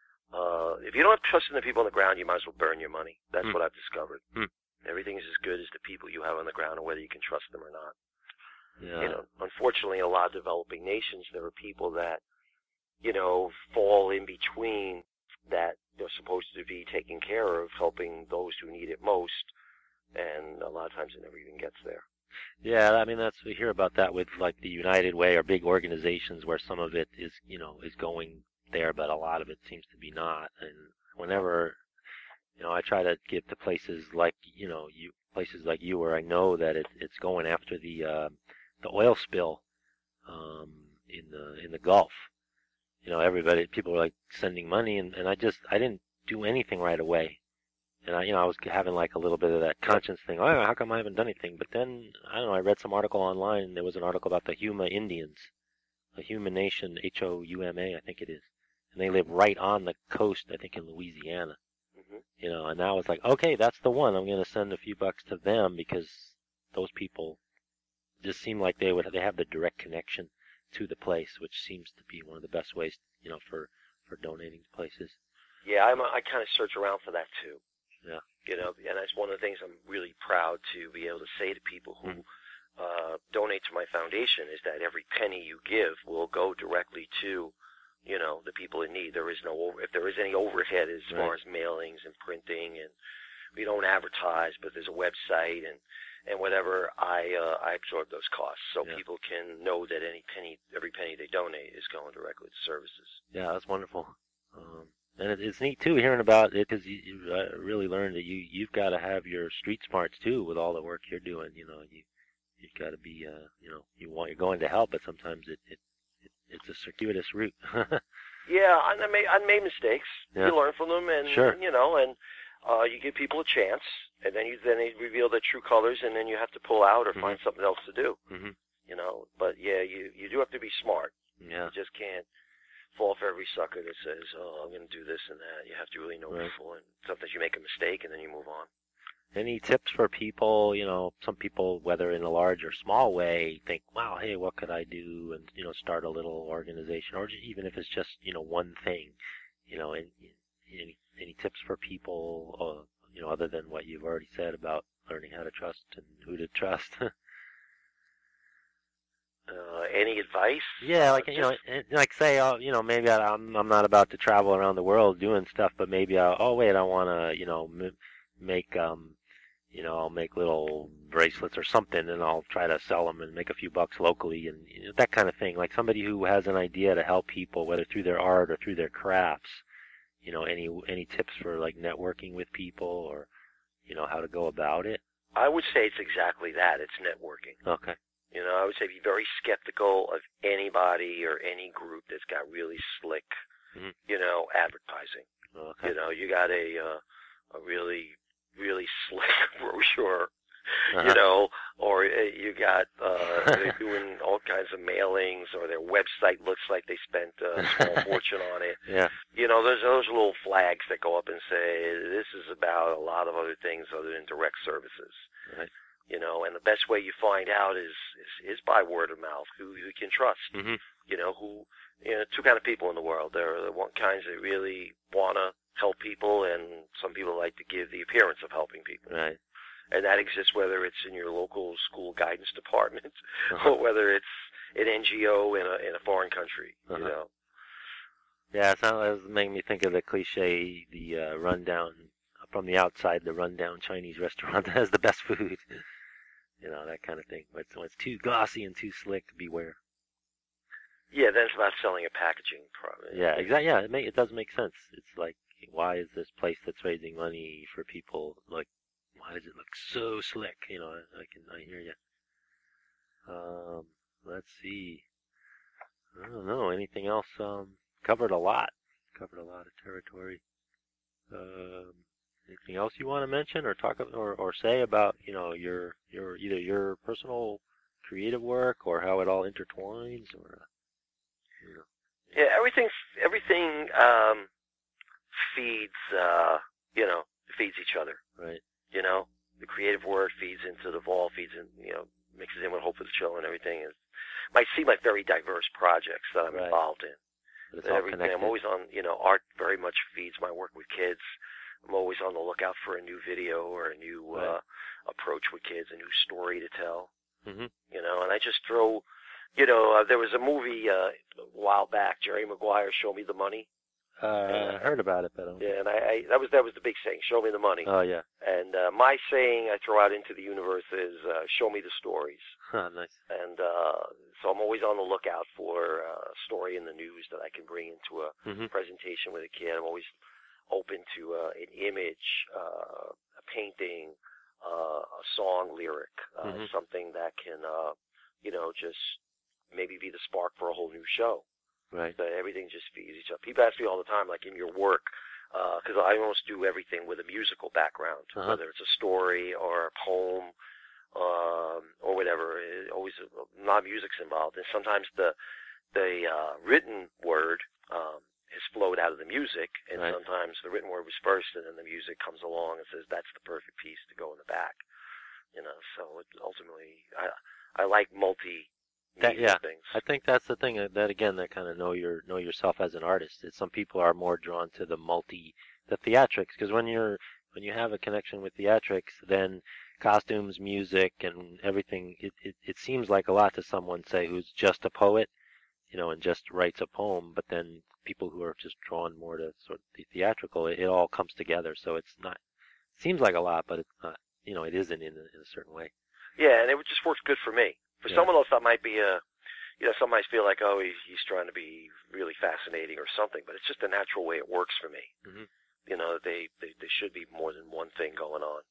uh, if you don't have trust in the people on the ground, you might as well burn your money. That's mm. what I've discovered. Mm. Everything is as good as the people you have on the ground and whether you can trust them or not. Yeah. You know, unfortunately, in a lot of developing nations, there are people that, you know, fall in between that they're supposed to be taking care of, helping those who need it most, and a lot of times it never even gets there. Yeah, I mean, that's, we hear about that with like the United Way or big organizations where some of it is, you know, is going there, but a lot of it seems to be not. And whenever, you know, I try to get to places like, you know, you places like you where I know that it, it's going after the uh, the oil spill um, in the in the Gulf. You know, everybody, people were like sending money, and, and I just, I didn't do anything right away. And I, you know, I was having like a little bit of that conscience thing. Oh, how come I haven't done anything? But then, I don't know, I read some article online. There was an article about the Huma Indians, the Huma Nation, H O U M A, I think it is. And they live right on the coast, I think, in Louisiana. Mm-hmm. You know, and now it's like, okay, that's the one. I'm going to send a few bucks to them because those people just seem like they would, they have the direct connection to the place, which seems to be one of the best ways, you know, for, for donating to places. Yeah, I'm, I kind of search around for that too. Yeah. You know, and that's one of the things I'm really proud to be able to say to people who mm. uh, donate to my foundation is that every penny you give will go directly to, you know, the people in need. There is no, if there is any overhead as right. far as mailings and printing, and we don't advertise, but there's a website and, and whatever, I uh, I absorb those costs so yeah. people can know that any penny, every penny they donate is going directly to services. Yeah, that's wonderful. Um, and it, it's neat too hearing about it because you, you uh, really learned that you you've got to have your street smarts too with all the work you're doing. You know, you you've got to be uh, you know you want you're going to help, but sometimes it, it, it it's a circuitous route. Yeah, I made I made mistakes. Yeah. You learn from them, and Sure. you know, and uh, you give people a chance, and then you then they reveal their true colors, and then you have to pull out or Mhm. find something else to do. hmm You know, but yeah, you you do have to be smart. Yeah. You just can't fall for every sucker that says, "Oh, I'm going to do this and that." You have to really know Right. people, and sometimes you make a mistake, and then you move on. Any tips for people? You know, some people, whether in a large or small way, think, "Wow, hey, what could I do?" And you know, start a little organization, or just, even if it's just you know one thing. You know, any any, any tips for people? Uh, you know, other than what you've already said about learning how to trust and who to trust. Uh, any advice? Yeah, like Uh, you know, just- and, like say, uh, you know, maybe I, I'm I'm not about to travel around the world doing stuff, but maybe I oh wait, I want to you know m- make um you know I'll make little bracelets or something, and I'll try to sell them and make a few bucks locally, and you know, that kind of thing. Like somebody who has an idea to help people, whether through their art or through their crafts. You know, any any tips for like networking with people, or you know how to go about it? I would say it's exactly that. It's networking. Okay. You know, I would say be very skeptical of anybody or any group that's got really slick, Mhm. you know, advertising. Okay. You know, you got a uh, a really really slick brochure, Uh-huh. you know, or uh, you got uh, they're doing all kinds of mailings, or their website looks like they spent a small fortune on it. Yeah. You know, there's those little flags that go up and say this is about a lot of other things other than direct services. Right. You know, and the best way you find out is is, is by word of mouth, who you can trust. Mhm. You know, who, you know, two kind of people in the world. There are the one kinds that really want to help people, and some people like to give the appearance of helping people. Right. And that exists whether it's in your local school guidance department Uh-huh. or whether it's an N G O in a in a foreign country. Uh-huh. You know. Yeah, it's not, it was making me think of the cliche, the uh, rundown from the outside, the rundown Chinese restaurant that has the best food. You know, that kind of thing. When it's, when it's too glossy and too slick, beware. Yeah, then it's about selling a packaging product. Yeah, exactly. Yeah, it may, it does make sense. It's like, why is this place that's raising money for people, like, why does it look so slick? You know, I, I can, I hear you. Um, let's see. I don't know. Anything else? Um, covered a lot. Covered a lot of territory. Um, anything else you want to mention or talk or or say about you know your your either your personal creative work or how it all intertwines or you know. Yeah, everything everything um, feeds uh, you know feeds each other. Right. You know, the creative work feeds into the vault, feeds in, you know, mixes in with Hope for the Children and everything. It might seem like very diverse projects that I'm Right. involved in. But it's But all everything. connected. I'm always on, you know, art very much feeds my work with kids. I'm always on the lookout for a new video or a new Right. uh, approach with kids, a new story to tell. Mhm. You know, and I just throw, you know, uh, there was a movie uh, a while back, Jerry Maguire, Show Me the Money. Uh, I heard about it, but I don't. Yeah, and I, I that was that was the big saying, show me the money. Oh yeah. And uh, my saying I throw out into the universe is, uh, show me the stories. Nice. And uh, so I'm always on the lookout for uh, a story in the news that I can bring into a Mhm. presentation with a kid. I'm always open to uh, an image, uh, a painting, uh, a song lyric, uh, Mhm. something that can, uh, you know, just maybe be the spark for a whole new show. Right. That everything just feeds each other. People ask me all the time, like in your work, because I almost do everything with a musical background, Uh-huh. whether it's a story or a poem um, or whatever. It always a lot of music's involved, and sometimes the the uh, written word um, has flowed out of the music, and Right. sometimes the written word was first, and then the music comes along and says that's the perfect piece to go in the back. You know, so it ultimately, I I like multi. That, yeah, things. I think that's the thing that, that again, that kind of know your know yourself as an artist. Is some people are more drawn to the multi, the theatrics, because when you're when you have a connection with theatrics, then costumes, music, and everything, it, it it seems like a lot to someone, say, who's just a poet, you know, and just writes a poem. But then people who are just drawn more to sort of the theatrical, it, it all comes together. So it's not, it seems like a lot, but it's not. You know, it isn't in a, in a certain way. Yeah, and it just works good for me. For Yeah. someone else, that might be a, you know, some might feel like, oh, he's, he's trying to be really fascinating or something, but it's just a natural way it works for me. Mm-hmm. You know, they, they, they should be more than one thing going on.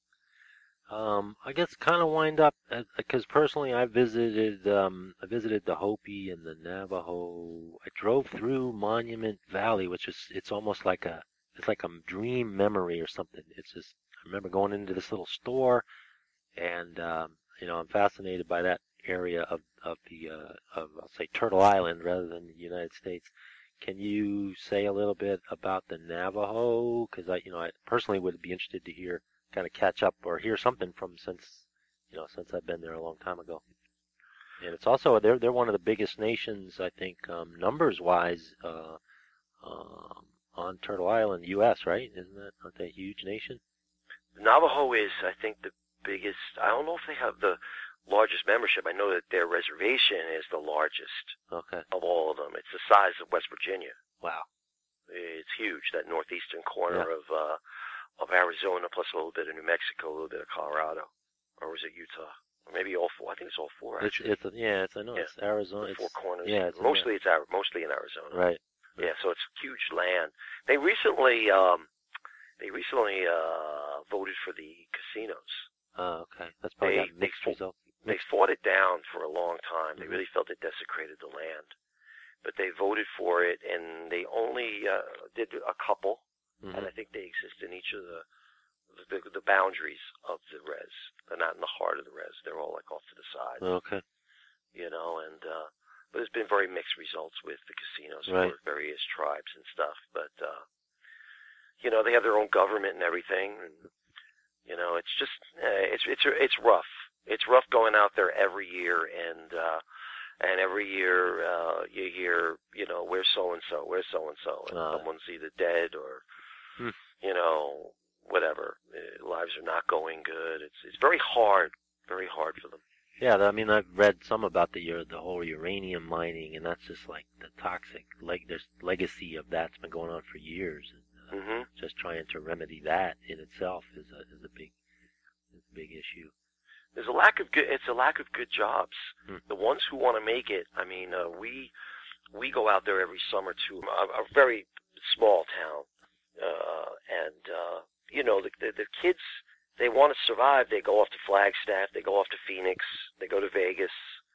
Um, I guess kind of wind up because personally I visited um, I visited the Hopi and the Navajo. I drove through Monument Valley, which is it's almost like a it's like a dream memory or something. It's just I remember going into this little store, and um, you know I'm fascinated by that area of of the uh, of I'll say Turtle Island rather than the United States. Can you say a little bit about the Navajo? Because I you know I personally would be interested to hear. Kind of catch up or hear something from since you know since I've been there a long time ago. And it's also they're they're one of the biggest nations I think um, numbers wise uh, um, on Turtle Island, U S Right? Isn't that aren't they a huge nation? The Navajo is I think the biggest. I don't know if they have the largest membership. I know that their reservation is the largest Okay. of all of them. It's the size of West Virginia. Wow. It's huge. That northeastern corner Yeah. of. Uh, of Arizona, plus a little bit of New Mexico, a little bit of Colorado, or was it Utah? Or maybe all four. I think it's all four, actually. It's, it's a, yeah, it's, I know yeah. it's Arizona. The It's, four corners. Yeah, it's mostly it's mostly in Arizona. Right. Yeah, so it's huge land. They recently, um, they recently uh, voted for the casinos. Oh, okay. That's probably They- got mixed they- results. They fought it down for a long time. They Mhm. really felt it desecrated the land, but they voted for it, and they only uh, did a couple, Mhm. and I think they exist in each of the The, the boundaries of the res. They're not in the heart of the res. They're all like off to the side, Okay. you know. And uh, but there's been very mixed results with the casinos Right. for various tribes and stuff. But uh, you know, they have their own government and everything. And you know, it's just uh, it's it's it's rough. It's rough going out there every year, and uh, and every year uh, you hear, you know, where's so and so, where's so and so, and Uh. someone's either dead or Hmm. you know. Whatever, uh, lives are not going good. It's it's very hard, very hard for them. Yeah, I mean, I've read some about the uh, the whole uranium mining, and that's just like the toxic leg. There's legacy of that's been going on for years, and uh, hmm just trying to remedy that in itself is a is a big is a big issue. There's a lack of good. It's a lack of good jobs. Hmm. The ones who want to make it. I mean, uh, we we go out there every summer to a, a very small town, uh, and. Uh, You know, the, the the kids, they want to survive. They go off to Flagstaff. They go off to Phoenix. They go to Vegas.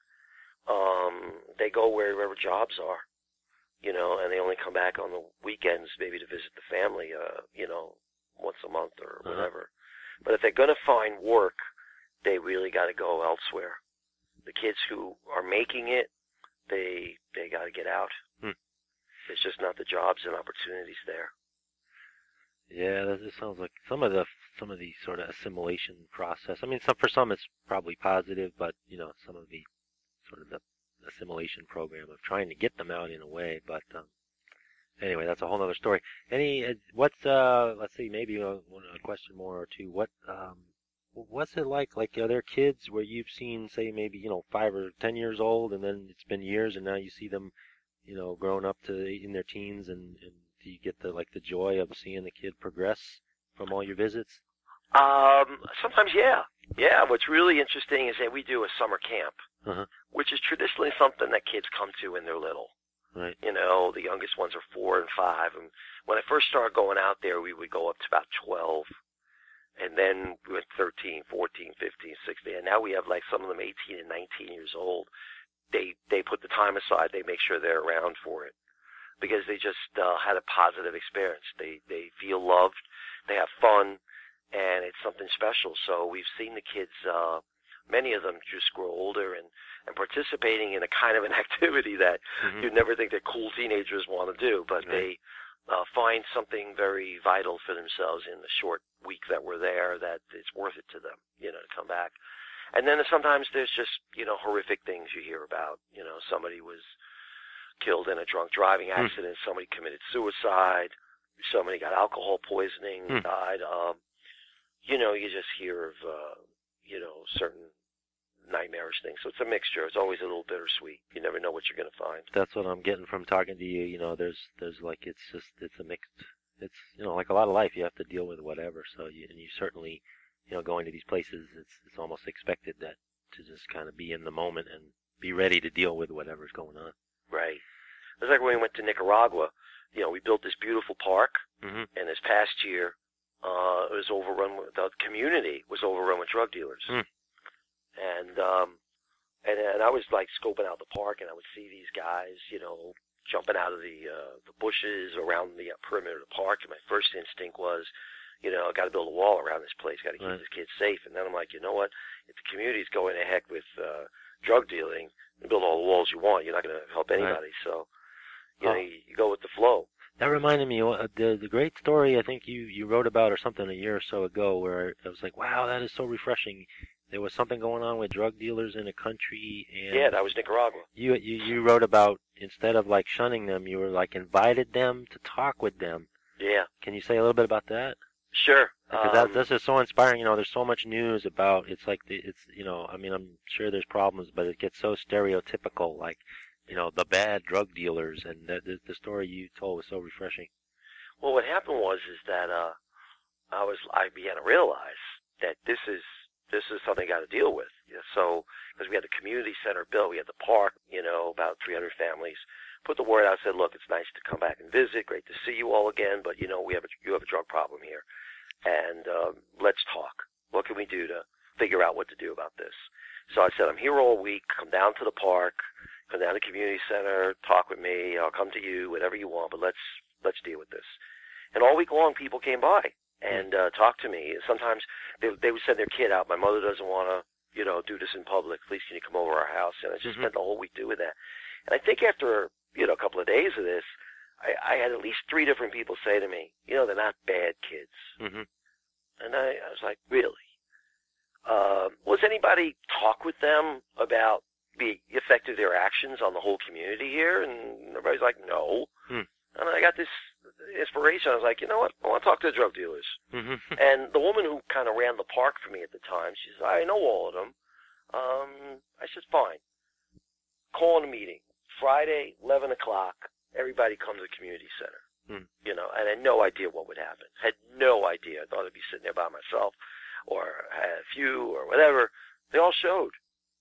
Um, they go wherever jobs are, you know, and they only come back on the weekends, maybe to visit the family, uh, you know, once a month or Uh-huh. whatever. But if they're going to find work, they really got to go elsewhere. The kids who are making it, they they got to get out. Hmm. There's just not the jobs and opportunities there. Yeah, that just sounds like some of the some of the sort of assimilation process. I mean, some for some it's probably positive, but you know, some of the sort of the assimilation program of trying to get them out in a way. But um, anyway, that's a whole other story. Any uh, what's uh let's see, maybe a, a question more or two. What um what's it like? Like are there kids where you've seen, say, maybe you know five or ten years old, and then it's been years, and now you see them, you know, growing up to in their teens, and, and do you get the like the joy of seeing the kid progress from all your visits? Um, sometimes, yeah. Yeah, what's really interesting is that we do a summer camp, Uh-huh. which is traditionally something that kids come to when they're little. Right. You know, the youngest ones are four and five. And when I first started going out there, we would go up to about twelve. And then we went thirteen, fourteen, fifteen, sixteen. And now we have like some of them eighteen and nineteen years old. They, they put the time aside. They make sure they're around for it, because they just uh, had a positive experience. They they feel loved, they have fun, and it's something special. So we've seen the kids, uh, many of them just grow older and, and participating in a kind of an activity that Mhm. you'd never think that cool teenagers want to do, but Right. they uh, find something very vital for themselves in the short week that we're there that it's worth it to them, you know, to come back. And then sometimes there's just, you know, horrific things you hear about. You know, somebody was killed in a drunk driving accident. Hmm. Somebody committed suicide. Somebody got alcohol poisoning, Hmm. died. Um, you know, you just hear of, uh, you know, certain nightmarish things. So it's a mixture. It's always a little bittersweet. You never know what you're going to find. That's what I'm getting from talking to you. You know, there's there's like it's just it's a mixed. It's you know like a lot of life. You have to deal with whatever. So you and you certainly, you know, going to these places, it's it's almost expected that to just kind of be in the moment and be ready to deal with whatever's going on. Right. It's like when we went to Nicaragua. You know, we built this beautiful park, mm-hmm. and this past year, uh, it was overrun with, the community was overrun with drug dealers. Mm. And, um, and, and I was like scoping out the park, and I would see these guys, you know, jumping out of the, uh, the bushes around the uh, perimeter of the park. And my first instinct was, you know, I got to build a wall around this place, got to keep right. this kid safe. And then I'm like, you know what? If the community's going to heck with, uh, drug dealing, you build all the walls you want, you're not going to help anybody. Right. So, you know, oh. you, you go with the flow. That reminded me of the the great story I think you, you wrote about or something a year or so ago, where I was like, wow, that is so refreshing. There was something going on with drug dealers in a country, and yeah, that was Nicaragua. You you you wrote about, instead of like shunning them, you were like invited them to talk with them. Yeah. Can you say a little bit about that? Sure. Because um, that, this is so inspiring. You know, there's so much news about. It's like the, it's you know, I mean, I'm sure there's problems, but it gets so stereotypical, like, you know, the bad drug dealers, and the, the, the story you told was so refreshing. Well, what happened was is that uh, I was I began to realize that this is this is something I got to deal with. You know, so because we had the community center built, we had the park, you know, about three hundred families. Put the word out, said, look, it's nice to come back and visit. Great to see you all again, but you know, we have a, you have a drug problem here, and um, let's talk. What can we do to figure out what to do about this? So I said, I'm here all week. Come down to the park. Come down to the community center, talk with me. I'll come to you, whatever you want, but let's let's deal with this. And all week long, people came by and uh, talked to me. Sometimes they they would send their kid out. My mother doesn't want to, you know, do this in public. Please, can you come over to our house? And I just mm-hmm. spent the whole week doing that. And I think after, you know, a couple of days of this, I, I had at least three different people say to me, you know, they're not bad kids. Mm-hmm. And I, I was like, really? Uh, was anybody talk with them about the effect of their actions on the whole community here? And everybody's like, no. Hmm. And I got this inspiration. I was like, you know what? I want to talk to the drug dealers. Mm-hmm. And the woman who kind of ran the park for me at the time, she said, I know all of them. Um, I said, fine. Call in a meeting. Friday, eleven o'clock, everybody comes to the community center. Hmm. You know, and I had no idea what would happen. Had no idea. I thought I'd be sitting there by myself or had a few or whatever. They all showed.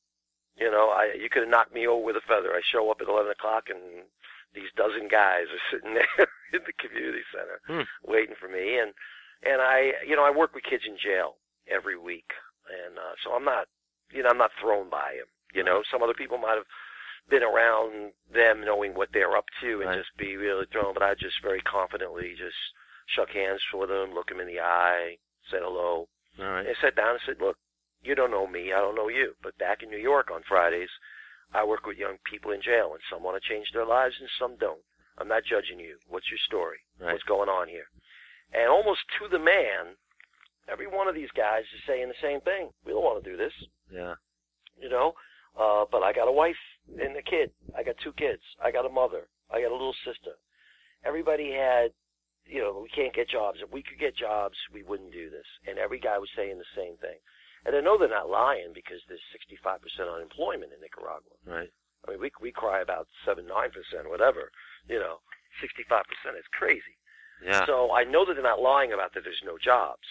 You know, I you could have knocked me over with a feather. I show up at eleven o'clock, and these dozen guys are sitting there in the community center hmm. waiting for me. And and I, you know, I work with kids in jail every week, and uh, so I'm not, you know, I'm not thrown by them. You know, some other people might have been around them, knowing what they're up to, and right. just be really thrown. But I just very confidently just shook hands with them, looked them in the eye, said hello, All right. and sat down and said, look, you don't know me, I don't know you, but back in New York on Fridays, I work with young people in jail, and some want to change their lives and some don't. I'm not judging you. What's your story? Right. What's going on here? And almost to the man, every one of these guys is saying the same thing. We don't want to do this. Yeah. You know, uh, but I got a wife and a kid. I got two kids. I got a mother. I got a little sister. Everybody had, you know, we can't get jobs. If we could get jobs, we wouldn't do this. And every guy was saying the same thing. And I know they're not lying, because there's sixty-five percent unemployment in Nicaragua. Right. I mean, we we cry about seven, nine percent, whatever. You know, sixty-five percent is crazy. Yeah. So I know that they're not lying about that there's no jobs.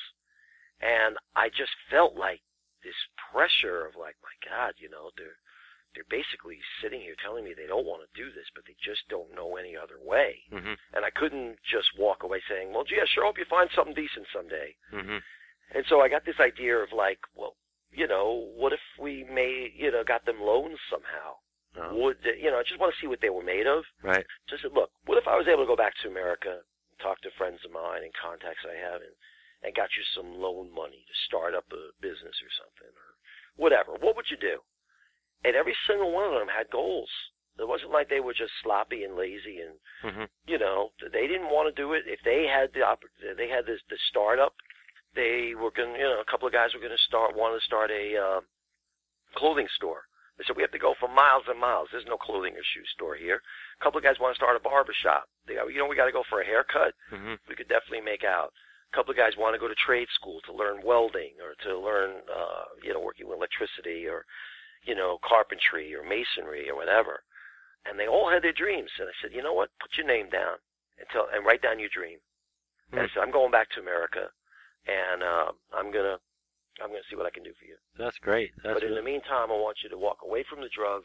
And I just felt like this pressure of like, my God, you know, they're they're basically sitting here telling me they don't want to do this, but they just don't know any other way. Mm-hmm. And I couldn't just walk away saying, well, gee, I sure hope you find something decent someday. Mm-hmm. And so I got this idea of like, well, you know, what if we made, you know, got them loans somehow? Oh. Would, you know, I just want to see what they were made of. Right. Just said, look, what if I was able to go back to America, talk to friends of mine and contacts I have, and, and got you some loan money to start up a business or something, or whatever? What would you do? And every single one of them had goals. It wasn't like they were just sloppy and lazy, and mm-hmm. you know, they didn't want to do it. If they had the oppor- they had this the startup. They were going, you know, a couple of guys were going to start, wanted to start a uh, clothing store. They said, we have to go for miles and miles. There's no clothing or shoe store here. A couple of guys want to start a barber shop. They go, you know, we got to go for a haircut. Mm-hmm. We could definitely make out. A couple of guys want to go to trade school to learn welding, or to learn, uh, you know, working with electricity, or, you know, carpentry or masonry or whatever. And they all had their dreams. And I said, you know what? Put your name down and tell, and write down your dream. Mm-hmm. And I said, I'm going back to America. And uh, I'm gonna, I'm gonna see what I can do for you. That's great. That's but in really... the meantime, I want you to walk away from the drugs.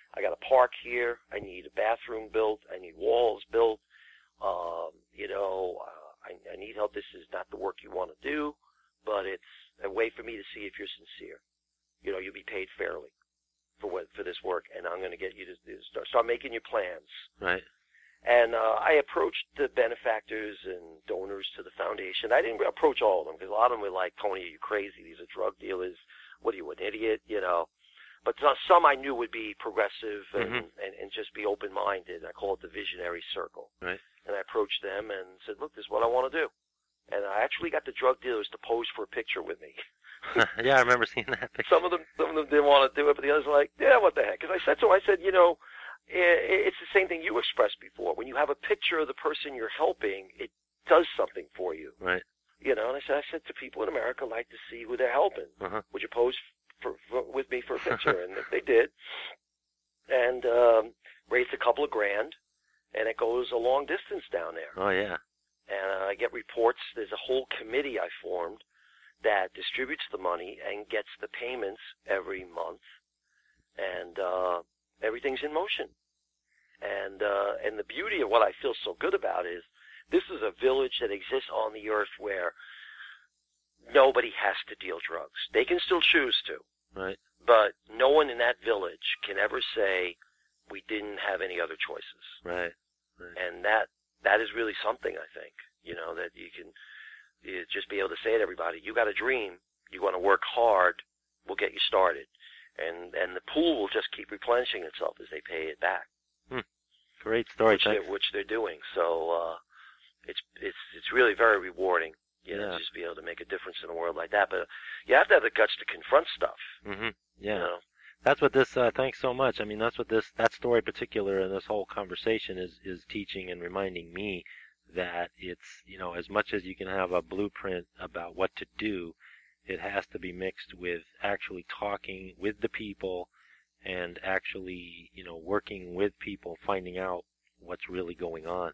I got a park here. I need a bathroom built. I need walls built. Um, you know, uh, I, I need help. This is not the work you want to do, but it's a way for me to see if you're sincere. You know, you'll be paid fairly for what for this work, and I'm going to get you to, to start, start making your plans. Right. And uh, I approached the benefactors and donors to the foundation. I didn't approach all of them because a lot of them were like, Tony, are you crazy? These are drug dealers. What are you, an idiot? You know. But some I knew would be progressive and, mm-hmm. and, and just be open-minded. I call it the visionary circle. Right. And I approached them and said, look, this is what I want to do. And I actually got the drug dealers to pose for a picture with me. Yeah, I remember seeing that picture. Some of them, some of them didn't want to do it, but the others were like, yeah, what the heck? Because I said to them, I said, you know, it's the same thing you expressed before. When you have a picture of the person you're helping, it does something for you. Right. You know, and I said, I said to people in America, like to see who they're helping. Uh-huh. Would you pose for, for, with me for a picture? And they did. And um, raised a couple of grand, and it goes a long distance down there. Oh, yeah. And I get reports. There's a whole committee I formed that distributes the money and gets the payments every month. And uh, everything's in motion. And uh, and the beauty of what I feel so good about is this is a village that exists on the earth where nobody has to deal drugs. They can still choose to. Right. But no one in that village can ever say we didn't have any other choices. Right. Right. And that that is really something, I think. You know, that you can you just be able to say to everybody, you got a dream, you want to work hard, we'll get you started. And and the pool will just keep replenishing itself as they pay it back. Hmm. Great story. Which, they're, which they're doing. So uh, it's it's it's really very rewarding, you know, yeah. just be able to make a difference in a world like that. But you have to have the guts to confront stuff. Mm-hmm. Yeah. You know? That's what this. Uh, thanks so much. I mean, that's what this that story in particular and this whole conversation is is teaching and reminding me that it's, you know, as much as you can have a blueprint about what to do, it has to be mixed with actually talking with the people and actually, you know, working with people, finding out what's really going on.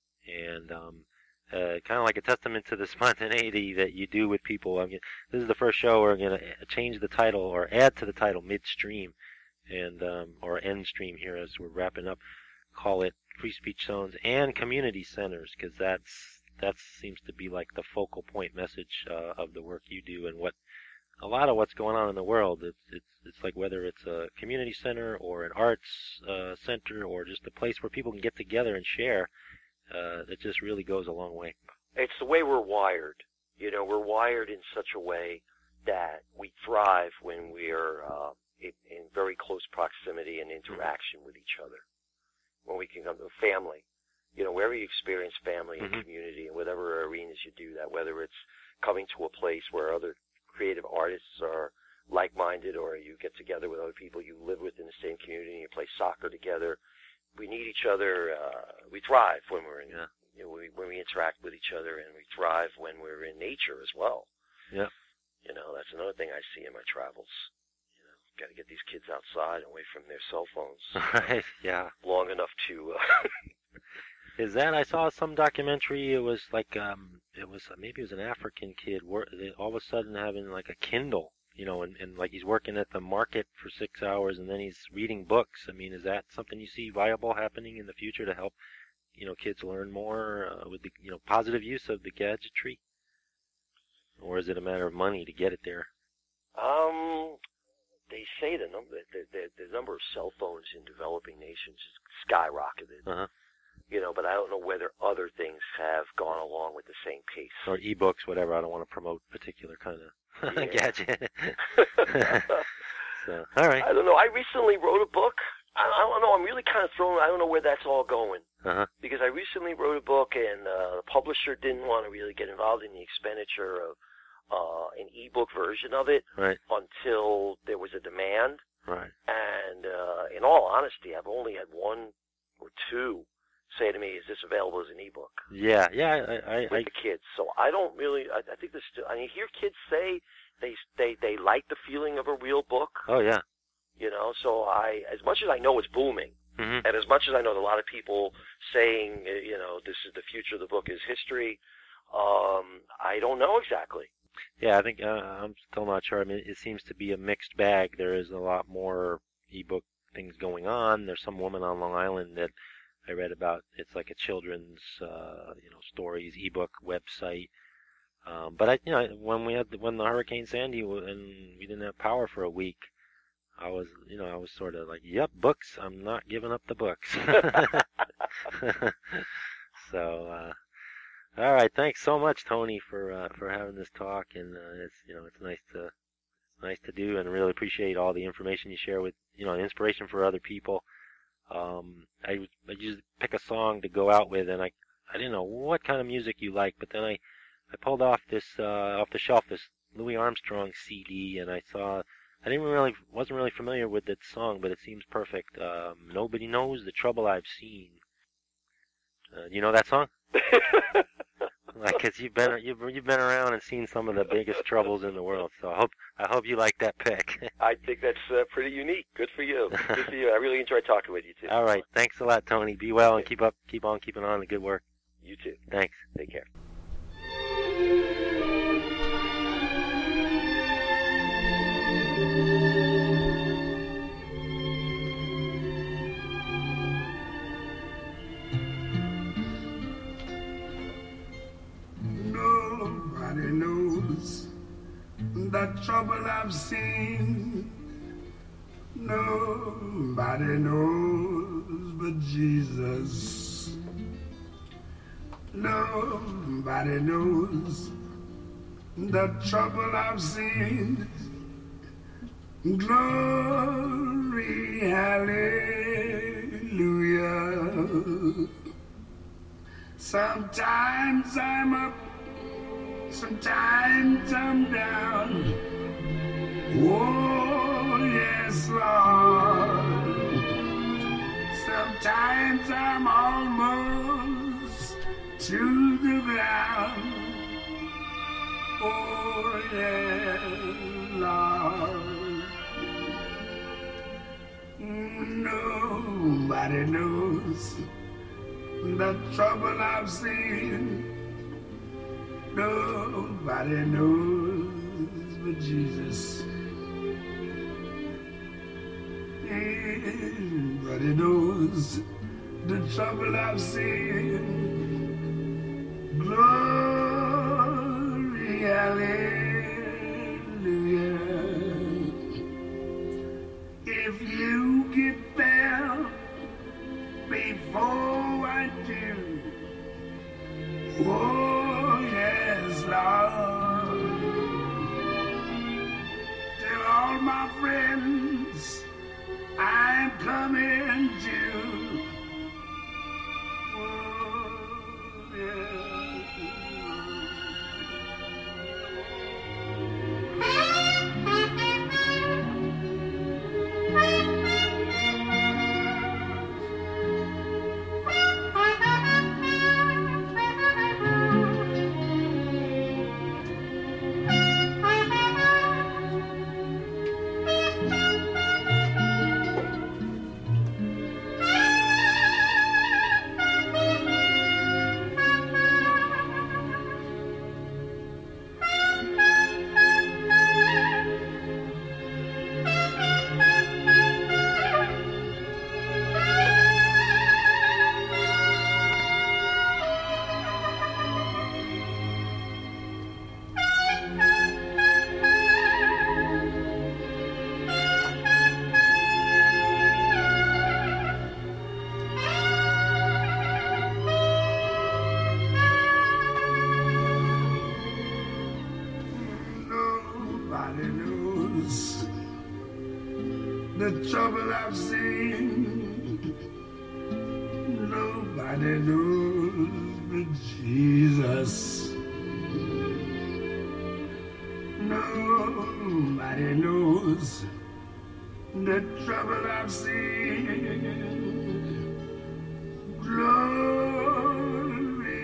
And um, uh, kind of like a testament to the spontaneity that you do with people. I mean, this is the first show we're going to change the title or add to the title midstream and um, or end stream here as we're wrapping up. Call it free speech zones and community centers, because that's that seems to be like the focal point message uh, of the work you do and what a lot of what's going on in the world. It's it's it's like whether it's a community center or an arts uh, center or just a place where people can get together and share. Uh, it just really goes a long way. It's the way we're wired. You know, we're wired in such a way that we thrive when we're uh, in, in very close proximity and interaction with each other. When we can come to a family, you know, wherever you experience family and mm-hmm. community and whatever arenas you do that, whether it's coming to a place where other creative artists are like-minded or you get together with other people you live with in the same community and you play soccer together. We need each other. Uh, we thrive when we're in, yeah. you know, we, when we interact with each other, and we thrive when we're in nature as well. Yeah. You know, that's another thing I see in my travels. Got to get these kids outside, away from their cell phones. Right. Yeah. Long enough to. Uh, Is that I saw some documentary? It was like um, it was maybe it was an African kid. Wor- all of a sudden having like a Kindle, you know, and, and like he's working at the market for six hours, and then he's reading books. I mean, is that something you see viable happening in the future to help, you know, kids learn more uh, with the, you know, positive use of the gadgetry, or is it a matter of money to get it there? Um. They say the number the, the, the number of cell phones in developing nations has skyrocketed. Uh-huh. You know, but I don't know whether other things have gone along with the same pace. Or e-books, whatever. I don't want to promote particular kind of gadget. So, all right. I don't know. I recently wrote a book. I, I don't know. I'm really kind of thrown. I don't know where that's all going. Uh-huh. Because I recently wrote a book, and uh, the publisher didn't want to really get involved in the expenditure of Uh, an e-book version of it right. until there was a demand. Right. And uh, in all honesty, I've only had one or two say to me, "Is this available as an e-book?" Yeah, yeah. I, I, with I, the kids, so I don't really. I, I think there's still. I mean, hear kids say they they they like the feeling of a real book. Oh yeah. You know, so I, as much as I know it's booming, mm-hmm. and as much as I know that a lot of people saying, you know, this is the future of the book is history. Um, I don't know exactly. Yeah, I think uh, I'm still not sure. I mean, it seems to be a mixed bag. There is a lot more ebook things going on. There's some woman on Long Island that I read about. It's like a children's, uh, you know, stories ebook website. Um, but I, you know, when we had the, when the Hurricane Sandy w- and we didn't have power for a week, I was, you know, I was sort of like, yep, books. I'm not giving up the books. So, uh, all right. Thanks so much, Tony, for uh, for having this talk. And uh, it's, you know, it's nice to it's nice to do, and I really appreciate all the information you share with, you know, inspiration for other people. Um, I I just pick a song to go out with, and I I didn't know what kind of music you like, but then I I pulled off this uh, off the shelf this Louis Armstrong C D, and I saw. I didn't really, wasn't really familiar with that song, but it seems perfect. Um, Nobody Knows the Trouble I've Seen. Uh, you know that song? Like, 'cause you've been, you've, you've been around and seen some of the biggest troubles in the world. So I hope, I hope you like that pick. I think that's uh, pretty unique. Good for you. Good for you. I really enjoyed talking with you too. All right. Thanks a lot, Tony. Be well and keep up, keep on keeping on the good work. You too. Thanks. Take care. Nobody knows the trouble I've seen. Nobody knows but Jesus. Nobody knows the trouble I've seen. Glory, hallelujah. Sometimes I'm up, sometimes I'm down. Oh, yes, Lord. Sometimes I'm almost to the ground. Oh, yes, Lord. Nobody knows the trouble I've seen. Nobody knows but Jesus. Nobody knows the trouble I've seen. Glory, hallelujah. If you get there before I do, oh yes, Lord, tell all my friends I'm coming to. Oh yes. The trouble I've seen, nobody knows but Jesus. Nobody knows the trouble I've seen. Glory,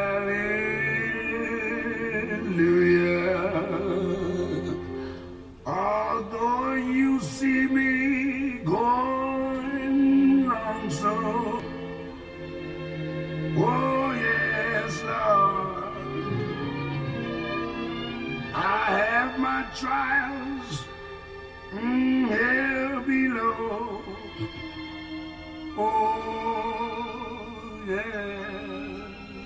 hallelujah. Although you see me going on so, oh yes, Lord, I have my trials mm, here below. Oh, yeah,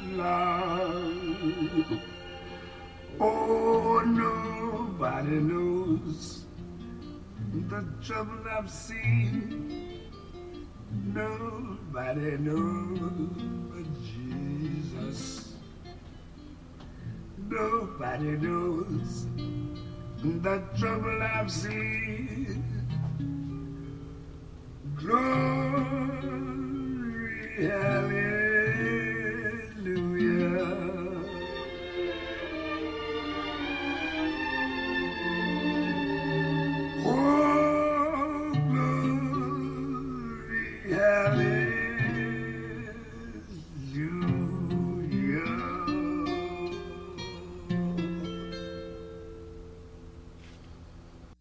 love. Oh, nobody knows the trouble I've seen. Nobody knows but Jesus. Nobody knows the trouble I've seen. Glory, hallelujah.